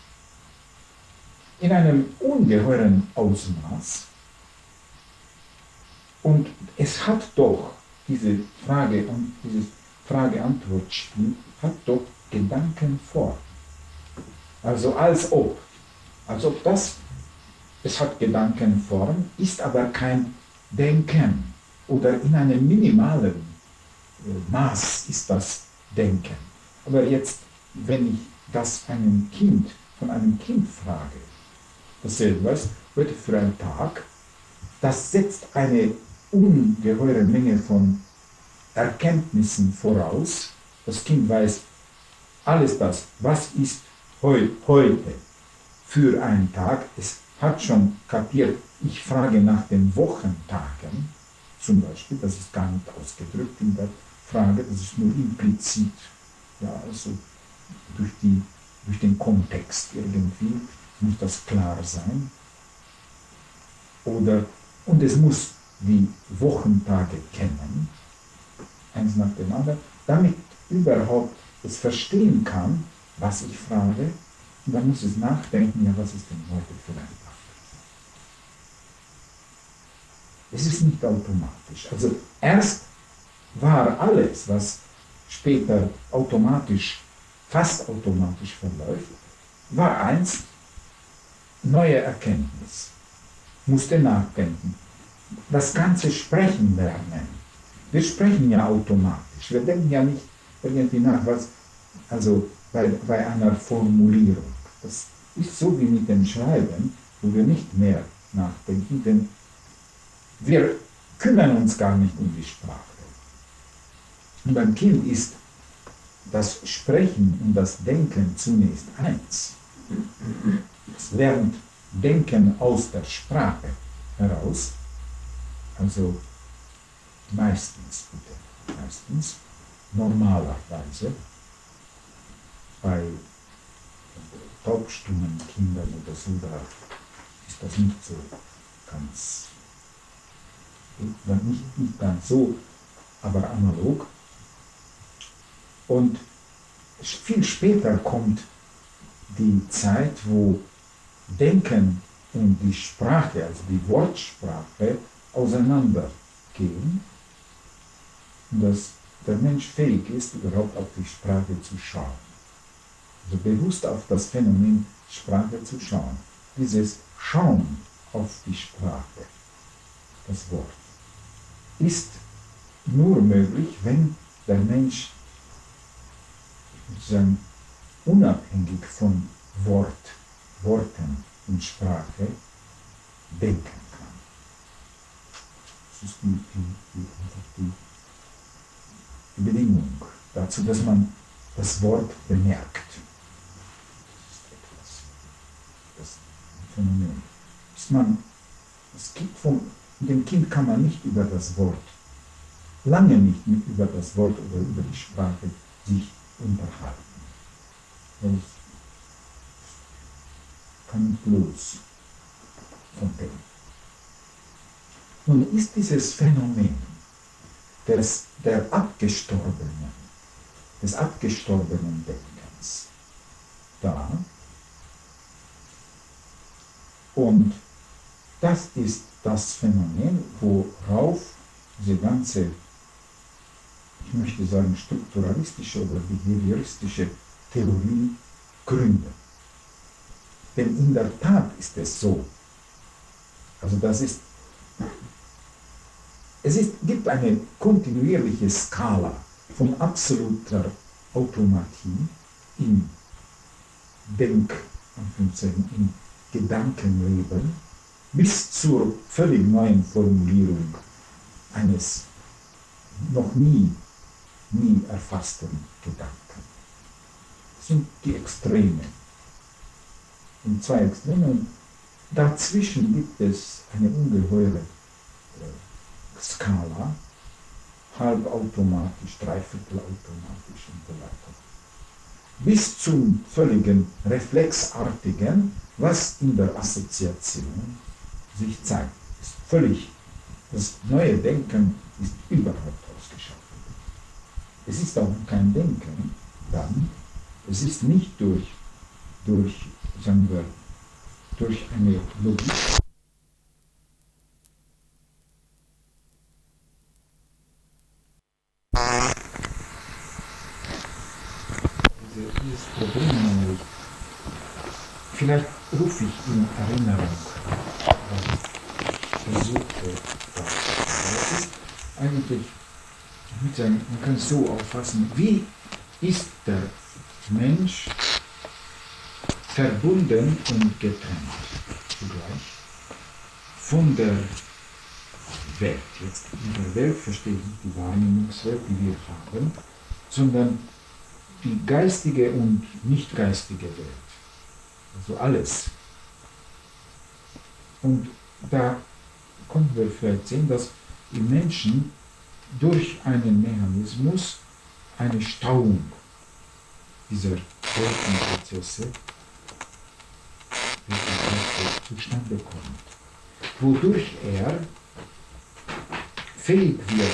S1: In einem ungeheuren Ausmaß. Und es hat doch, diese Frage und dieses Frage-Antwort-Spiel hat doch Gedankenform. Also als ob es hat Gedankenform, ist aber kein Denken. Oder in einem minimalen Maß ist das Denken. Aber jetzt, wenn ich das von einem Kind frage, das was heute für ein Tag, das setzt eine ungeheure Menge von Erkenntnissen voraus. Das Kind weiß alles das, was ist heute für einen Tag. Es hat schon kapiert, ich frage nach den Wochentagen, zum Beispiel, das ist gar nicht ausgedrückt in der Frage, das ist nur implizit, ja, also durch den Kontext irgendwie muss das klar sein. Und es muss die Wochentage kennen, eins nach dem anderen, damit überhaupt es verstehen kann, was ich frage, und dann muss es nachdenken, ja, was ist denn heute für ein Tag? Es ist nicht automatisch. Also erst war alles, was später fast automatisch verläuft, war einst neue Erkenntnis. Musste nachdenken. Das ganze Sprechen lernen. Wir sprechen ja automatisch. Wir denken ja nicht irgendwie nach, also bei einer Formulierung. Das ist so wie mit dem Schreiben, wo wir nicht mehr nachdenken, denn wir kümmern uns gar nicht um die Sprache. Und beim Kind ist das Sprechen und das Denken zunächst eins. Es lernt Denken aus der Sprache heraus, also meistens, normalerweise, bei taubstummen Kindern oder so, da ist das nicht so ganz, nicht ganz so, aber analog. Und viel später kommt die Zeit, wo Denken und die Sprache, also die Wortsprache, auseinandergehen, und dass der Mensch fähig ist, überhaupt auf die Sprache zu schauen. Also bewusst auf das Phänomen Sprache zu schauen. Dieses Schauen auf die Sprache, das Wort, ist nur möglich, wenn der Mensch sozusagen unabhängig von Worten und Sprache denken kann. Das ist die Bedingung dazu, dass man das Wort bemerkt. Das Phänomen. Mit dem Kind kann man nicht über das Wort, lange nicht über das Wort oder über die Sprache sich unterhalten. Das kann nicht los von dem. Nun ist dieses Phänomen des abgestorbenen Denkens da, und das ist das Phänomen, worauf diese ganze, ich möchte sagen, strukturalistische oder behavioristische Theorie gründet. Denn in der Tat ist es so. Also gibt eine kontinuierliche Skala von absoluter Automatie im im Gedankenleben bis zur völlig neuen Formulierung eines noch nie erfassten Gedanken. Das sind die Extreme. In zwei Extreme. Und dazwischen gibt es eine ungeheure Skala, halbautomatisch, dreiviertelautomatisch und so weiter. Bis zum völligen Reflexartigen, was in der Assoziation sich zeigt. Das neue Denken ist überhaupt ausgeschaltet. Es ist auch kein Denken dann, es ist nicht durch eine Logik. Dieses Problem nämlich, vielleicht rufe ich in Erinnerung, was ich versuchte. Das ist eigentlich, man kann es so auffassen, wie ist der Mensch verbunden und getrennt zugleich von der Welt. Jetzt in der Welt verstehe ich nicht die Wahrnehmungswelt, die wir haben, sondern die geistige und nicht geistige Welt. Also alles. Und da konnten wir vielleicht sehen, dass im Menschen durch einen Mechanismus eine Stauung dieser Weltenprozesse zustande kommt, wodurch er fähig wird,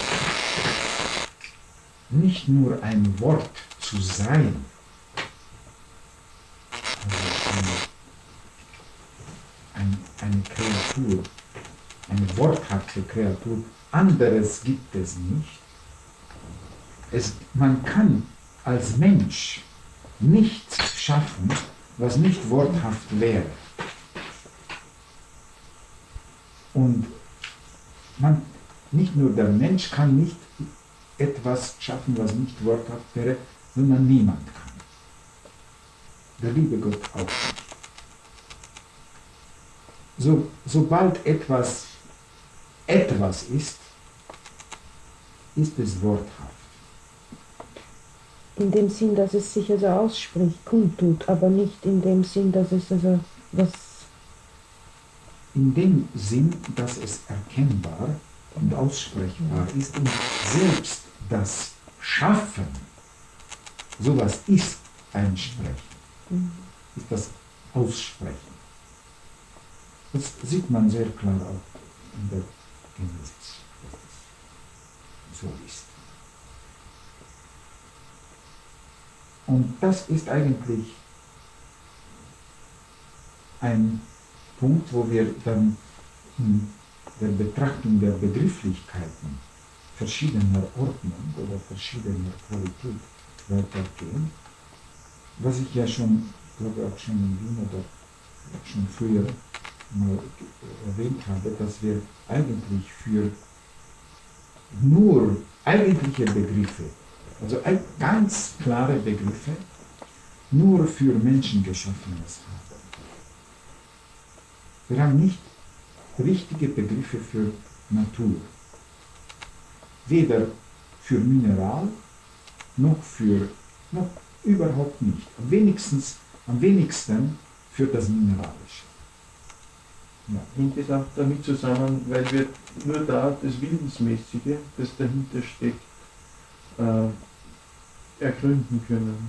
S1: nicht nur ein Wort zu sein, also eine Kreatur, eine worthafte Kreatur, anderes gibt es nicht. Man kann als Mensch nichts schaffen, was nicht worthaft wäre. Und nicht nur der Mensch kann nicht etwas schaffen, was nicht worthaft wäre, sondern niemand kann. Der liebe Gott auch nicht. Sobald etwas ist, ist es worthaft.
S5: In dem Sinn, dass es sich also ausspricht, kundtut, aber nicht in dem Sinn, dass es also was...
S1: In dem Sinn, dass es erkennbar und aussprechbar ist und selbst das Schaffen, sowas ist ein Sprechen, ist das Aussprechen. Das sieht man sehr klar auch in der Genesis, dass das so ist. Und das ist eigentlich ein Punkt, wo wir dann in der Betrachtung der Begrifflichkeiten verschiedener Ordnung oder verschiedener Qualität weitergehen, was ich ja schon, glaube auch schon in Wien oder schon früher mal erwähnt habe, dass wir eigentlich für nur eigentliche Begriffe, also ganz klare Begriffe, nur für Menschen geschaffenes haben. Wir haben nicht richtige Begriffe für Natur. Weder für Mineral, noch überhaupt nicht. Am wenigsten für das Mineralische. Ja.
S6: Hängt es auch damit zusammen, weil wir nur da das Wildensmäßige, das dahinter steckt, ergründen können.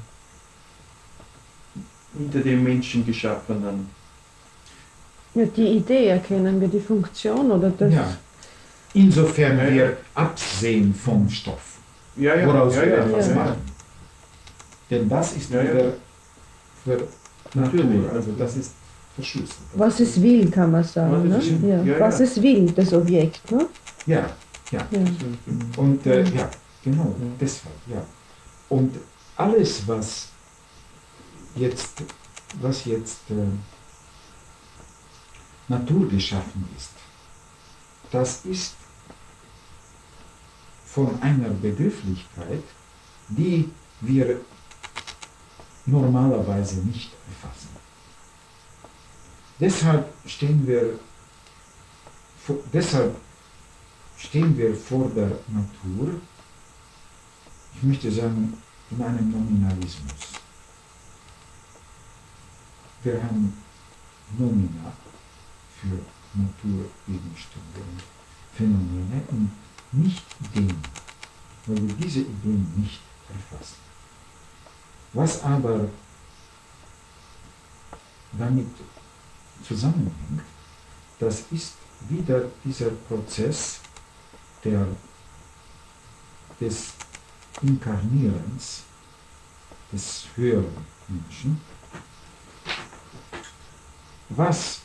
S6: Hinter dem Menschengeschaffenen.
S5: Ja, die Idee erkennen wir, die Funktion oder das.
S1: Ja. Insofern wir absehen vom Stoff, woraus wir etwas machen. Denn das ist wieder für Natur, also das ist verschlüsselt.
S5: Was es will, kann man sagen.
S6: Was es
S5: Ne?
S6: will.
S5: Ja.
S6: Ja,
S5: Was
S6: ja.
S5: es will, das Objekt. Ne?
S1: Ja.
S5: Ja.
S1: Und ja, genau, deshalb, ja. Und alles, was jetzt naturgeschaffen ist, das ist von einer Begrifflichkeit, die wir normalerweise nicht erfassen. Deshalb stehen wir vor der Natur, ich möchte sagen, in einem Nominalismus. Wir haben Nomina für Naturgegenstände und Phänomene und nicht Ideen, weil wir diese Ideen nicht erfassen. Was aber damit zusammenhängt, das ist wieder dieser Prozess des Inkarnierens des höheren Menschen, was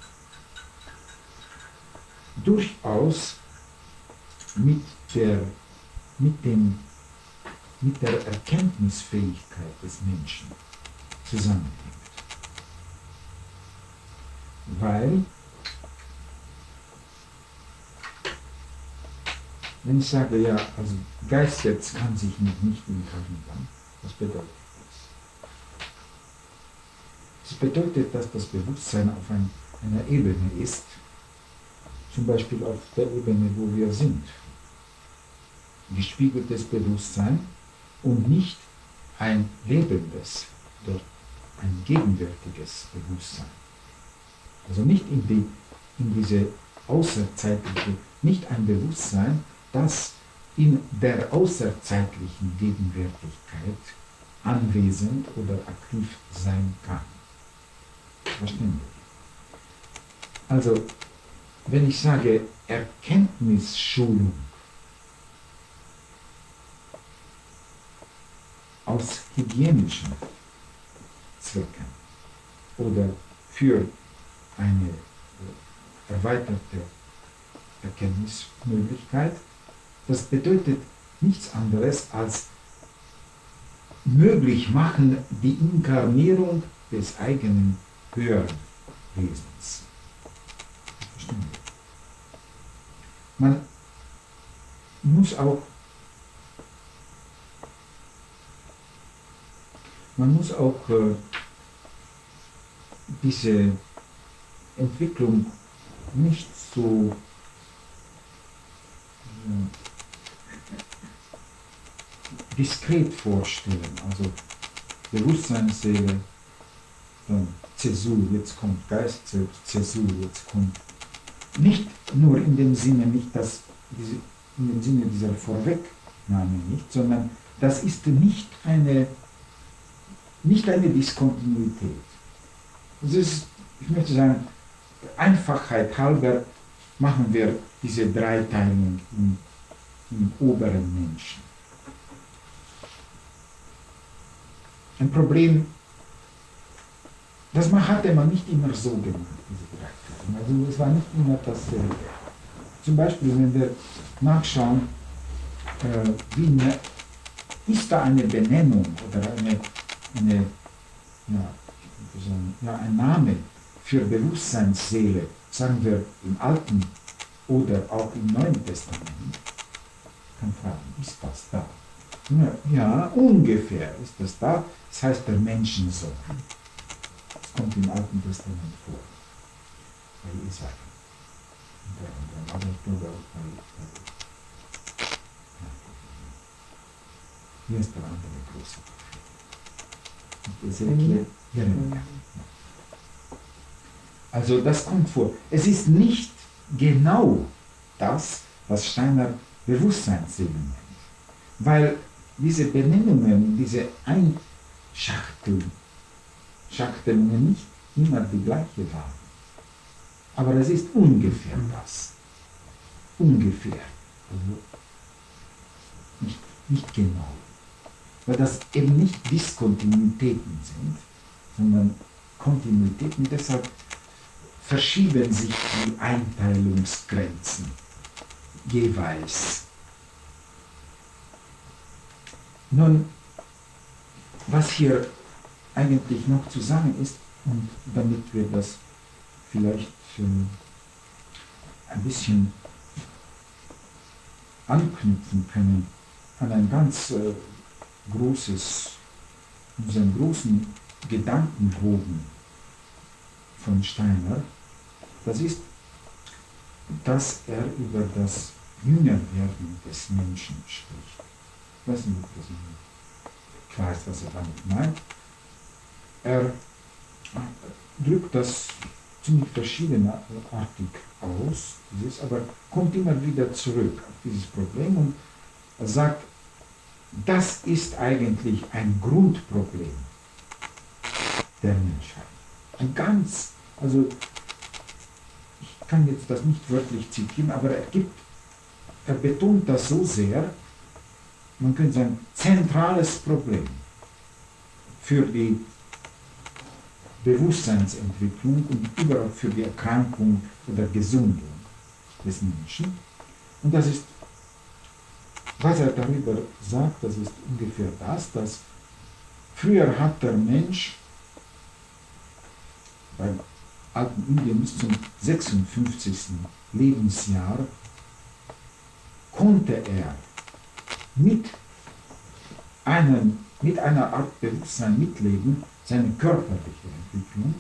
S1: durchaus mit der Erkenntnisfähigkeit des Menschen zusammenhängt. Weil, wenn ich sage, ja, also Geist jetzt kann sich noch nicht inkarnieren, was bedeutet das? Das bedeutet, dass das Bewusstsein auf einer Ebene ist, zum Beispiel auf der Ebene, wo wir sind, gespiegeltes Bewusstsein und nicht ein lebendes oder ein gegenwärtiges Bewusstsein. Also nicht in diese außerzeitliche, nicht ein Bewusstsein, das in der außerzeitlichen Gegenwärtigkeit anwesend oder aktiv sein kann. Verstehen wir? Also, wenn ich sage Erkenntnisschulung aus hygienischen Zwecken oder für eine erweiterte Erkenntnismöglichkeit, das bedeutet nichts anderes als möglich machen die Inkarnierung des eigenen höheren Wesens. Verstehen wir? Man muss auch diese Entwicklung nicht so diskret vorstellen. Also Bewusstseinsseele, dann Zäsur, jetzt kommt Geist selbst, Zäsur, jetzt kommt. Nicht nur in dem Sinne, in dem Sinne dieser Vorwegnahme nicht, sondern das ist nicht eine Diskontinuität. Das ist, ich möchte sagen, Einfachheit halber machen wir diese Dreiteilung im oberen Menschen. Ein Problem, das hatte man nicht immer so gemacht, diese Dreiteilung. Also es war nicht immer dasselbe. Zum Beispiel, wenn wir nachschauen, ist da eine Benennung oder ein Name für Bewusstseinsseele, sagen wir im Alten oder auch im Neuen Testament, kann fragen, ist das da? Ja, ungefähr ist das da. Das heißt der Menschensohn. Das kommt im Alten Testament vor. Bei Isaac. Aber ich glaube auch bei hier ist der andere große Prophet. Ezekiel, Jeremia. Also das kommt vor. Es ist nicht genau das, was Steiner Bewusstseinssinn nennt. Weil diese Benennungen, diese Einschachtelungen nicht immer die gleiche waren. Aber es ist ungefähr das. Ungefähr. Also nicht genau. Weil das eben nicht Diskontinuitäten sind, sondern Kontinuitäten. Deshalb verschieben sich die Einteilungsgrenzen jeweils. Nun, was hier eigentlich noch zu sagen ist, und damit wir das vielleicht ein bisschen anknüpfen können an ein ganz unseren großen Gedankenbogen von Steiner, das ist, dass er über das Jüngerwerden des Menschen spricht. Ich weiß nicht, ob das klar ist, was er damit meint. Er drückt das ziemlich verschiedenartig aus, aber kommt immer wieder zurück auf dieses Problem und er sagt, das ist eigentlich ein Grundproblem der Menschheit. Also ich kann jetzt das nicht wörtlich zitieren, aber er betont das so sehr, man könnte sagen, zentrales Problem für die Bewusstseinsentwicklung und überhaupt für die Erkrankung oder Gesundung des Menschen. Und das ist, was er darüber sagt, das ist ungefähr das, dass früher hat der Mensch beim alten Indien bis zum 56. Lebensjahr konnte er mit einer Art Bewusstsein mitleben, seine körperliche Entwicklung,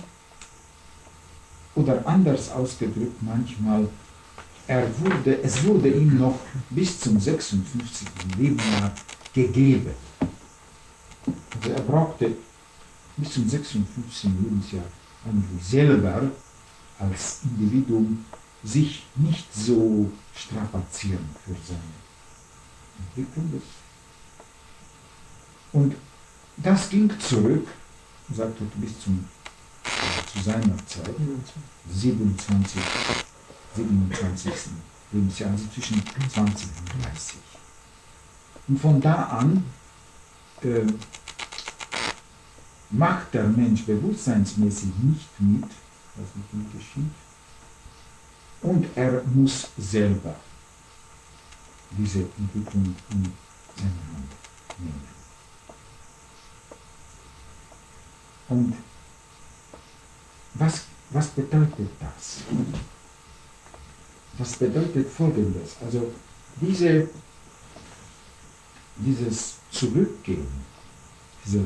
S1: oder anders ausgedrückt manchmal, es wurde ihm noch bis zum 56. Lebensjahr gegeben. Also er brauchte bis zum 56. Lebensjahr eigentlich selber als Individuum sich nicht so strapazieren für seine Entwicklung. Und das ging zurück, sagt er, bis zu seiner Zeit, 27. Lebensjahr, also zwischen 20 und 30. Und von da an macht der Mensch bewusstseinsmäßig nicht mit, was mit ihm geschieht, und er muss selber diese Entwicklung in seine Hand nehmen. Und was bedeutet das? Das bedeutet Folgendes, also dieses Zurückgehen, dieses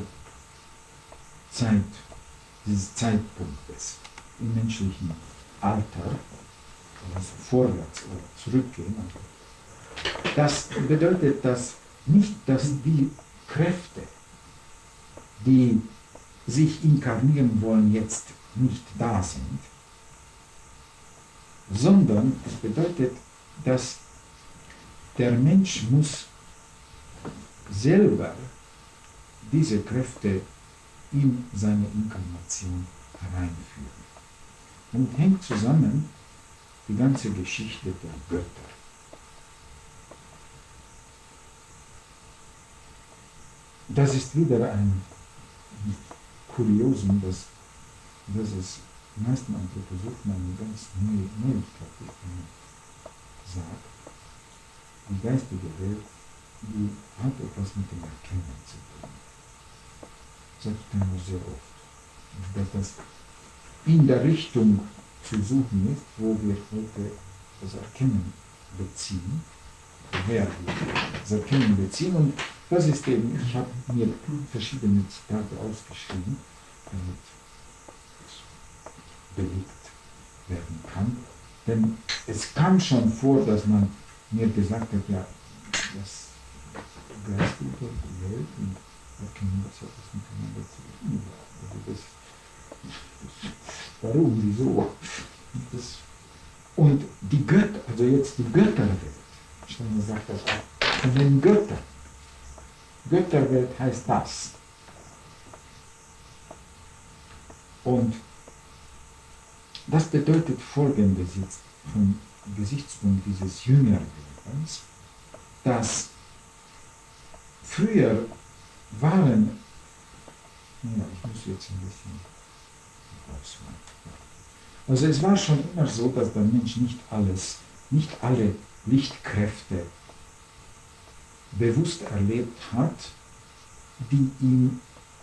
S1: Zeitpunktes im menschlichen Alter, also vorwärts oder zurückgehen, das bedeutet dass nicht, dass die Kräfte, die sich inkarnieren wollen, jetzt nicht da sind, sondern es bedeutet, dass der Mensch muss selber diese Kräfte in seine Inkarnation hereinführen. Und hängt zusammen die ganze Geschichte der Götter. Das ist wieder ein Kuriosum, dass es die meisten Anthroposophen eine ganz neue Neuigkeit sagt. Die geistige Welt, die hat etwas mit dem Erkennen zu tun. Das sagt Steiner sehr oft. Dass das in der Richtung zu suchen ist, wo wir heute das Erkennen beziehen. woher diese Erkennung beziehen. Und das ist eben, ich habe mir verschiedene Zitate ausgeschrieben, damit es belegt werden kann. Denn es kam schon vor, dass man mir gesagt hat, ja, das Geistliche und die Welt und Erkennen, das hat das miteinander zu tun. Also warum, wieso? Und die Götter, also jetzt die Götterwelt, schon sagt das auch, von den Göttern. Götterwelt heißt das. Und das bedeutet Folgendes jetzt vom Gesichtspunkt dieses Jüngerwerdens, dass früher waren, ja, ich muss jetzt ein bisschen ausmachen. Also es war schon immer so, dass der Mensch nicht alle Lichtkräfte bewusst erlebt hat, die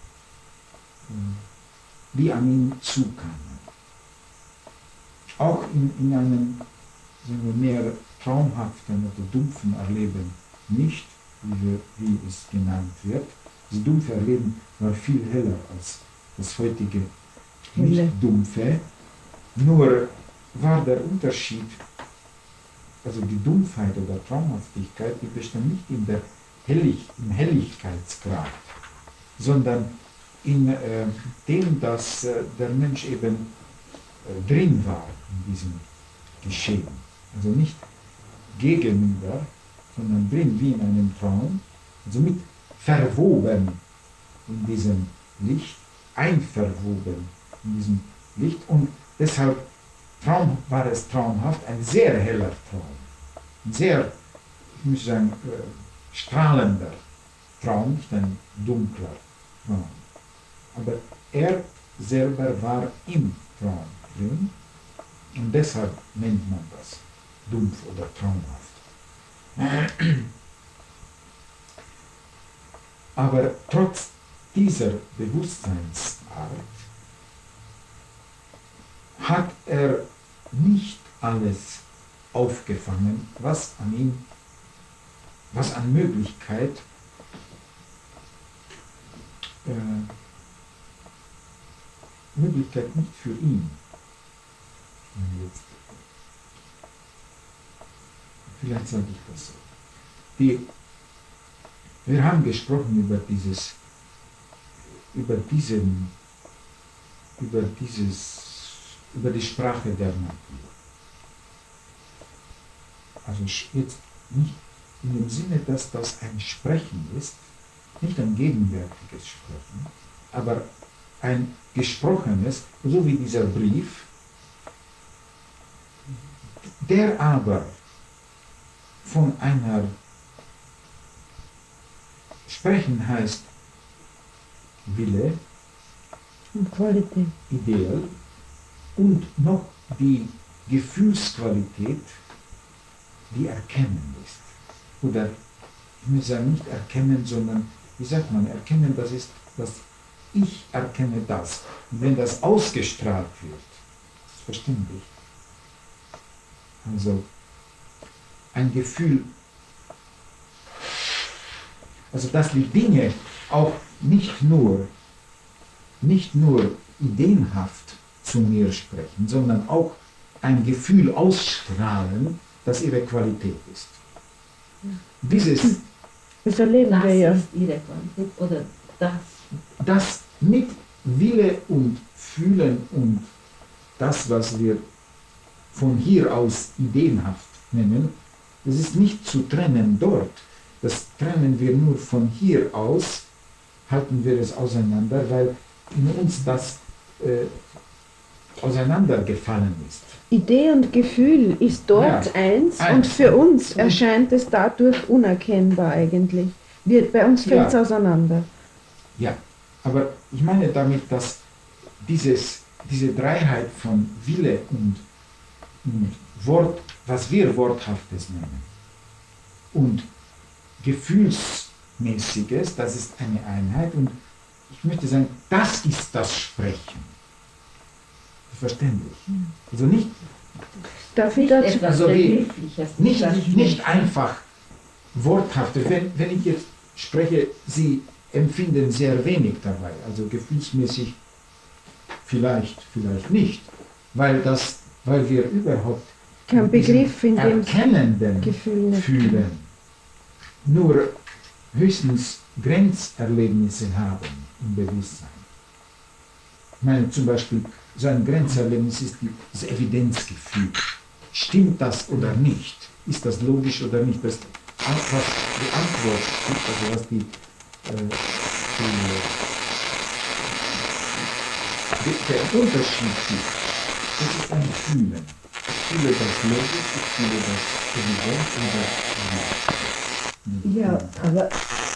S1: an ihm zukamen. Auch in einem, sagen wir, mehr traumhaften oder dumpfen Erleben nicht, wie es genannt wird. Das dumpfe Erleben war viel heller als das heutige nicht dumpfe. Nur war der Unterschied, also die Dumpfheit oder Traumhaftigkeit, die bestand nicht im Helligkeitsgrad, sondern in dem, dass der Mensch eben drin war in diesem Geschehen. Also nicht gegenüber, sondern drin wie in einem Traum, also mit verwoben in diesem Licht, einverwoben in diesem Licht, und deshalb war es traumhaft, ein sehr heller Traum, ein sehr, ich muss sagen, strahlender Traum, nicht ein dunkler Traum. Aber er selber war im Traum drin und deshalb nennt man das dumpf oder traumhaft. Aber trotz dieser Bewusstseinsart hat er nicht alles aufgefangen, was an Möglichkeit nicht für ihn. Vielleicht sage ich das so. Wir haben gesprochen über die Sprache der Natur. Also jetzt nicht in dem Sinne, dass das ein Sprechen ist, nicht ein gegenwärtiges Sprechen, aber ein gesprochenes, so wie dieser Brief, der aber von einer Sprechen heißt Wille
S5: und Qualität.
S1: Ideal und noch die Gefühlsqualität, die Erkennen ist. Oder ich muss sagen, nicht erkennen, sondern, wie sagt man, erkennen, das ist, dass ich erkenne das. Und wenn das ausgestrahlt wird, ist es verständlich. Also ein Gefühl, also dass die Dinge auch nicht nur ideenhaft zu mir sprechen, sondern auch ein Gefühl ausstrahlen, das ihre Qualität ist.
S5: Das erleben wir ja.
S4: Das ist ihre Qualität oder das?
S1: Das mit Wille und Fühlen und das, was wir von hier aus ideenhaft nennen, das ist nicht zu trennen dort. Das trennen wir nur von hier aus, halten wir es auseinander, weil in uns das auseinandergefallen ist.
S5: Idee und Gefühl ist dort eins und für uns erscheint es dadurch unerkennbar eigentlich. Bei uns fällt es auseinander.
S1: Ja, aber ich meine damit, dass diese Dreiheit von Wille und Wort, was wir Worthaftes nennen, und Gefühlsmäßiges, das ist eine Einheit, und ich möchte sagen, das ist das Sprechen. Verständlich. Also nicht,
S5: Darf ich dazu?
S4: Etwas
S1: also
S4: Begriffliches.
S1: nicht einfach worthafter. Wenn ich jetzt spreche, Sie empfinden sehr wenig dabei, also gefühlsmäßig vielleicht nicht, weil wir überhaupt
S5: Kein Begriff in dem
S1: erkennenden
S5: Gefühl nicht.
S1: Fühlen nur höchstens Grenzerlebnisse haben im Bewusstsein. Ich meine zum Beispiel, so ein Grenzerlebnis ist das Evidenzgefühl. Stimmt das oder nicht? Ist das logisch oder nicht? Das, was die Antwort ist, also was der Unterschied ist, das ist ein Fühlen. Ich fühle das logisch, ich fühle das evident und das
S3: Ja, aber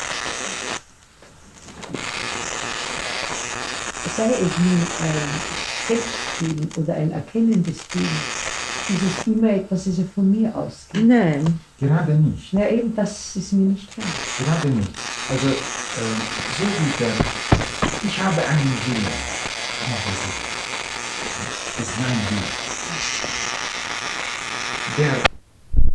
S3: sei es nun ein Selbstfühlen oder ein erkennendes Fühlen, ist es immer etwas, das ja von mir ausgeht.
S5: Nein.
S1: gerade nicht.
S3: Ja, eben, das ist mir nicht klar.
S1: Gerade nicht. Also, so wie ich habe einen Willen. Das ist mein Willen. Der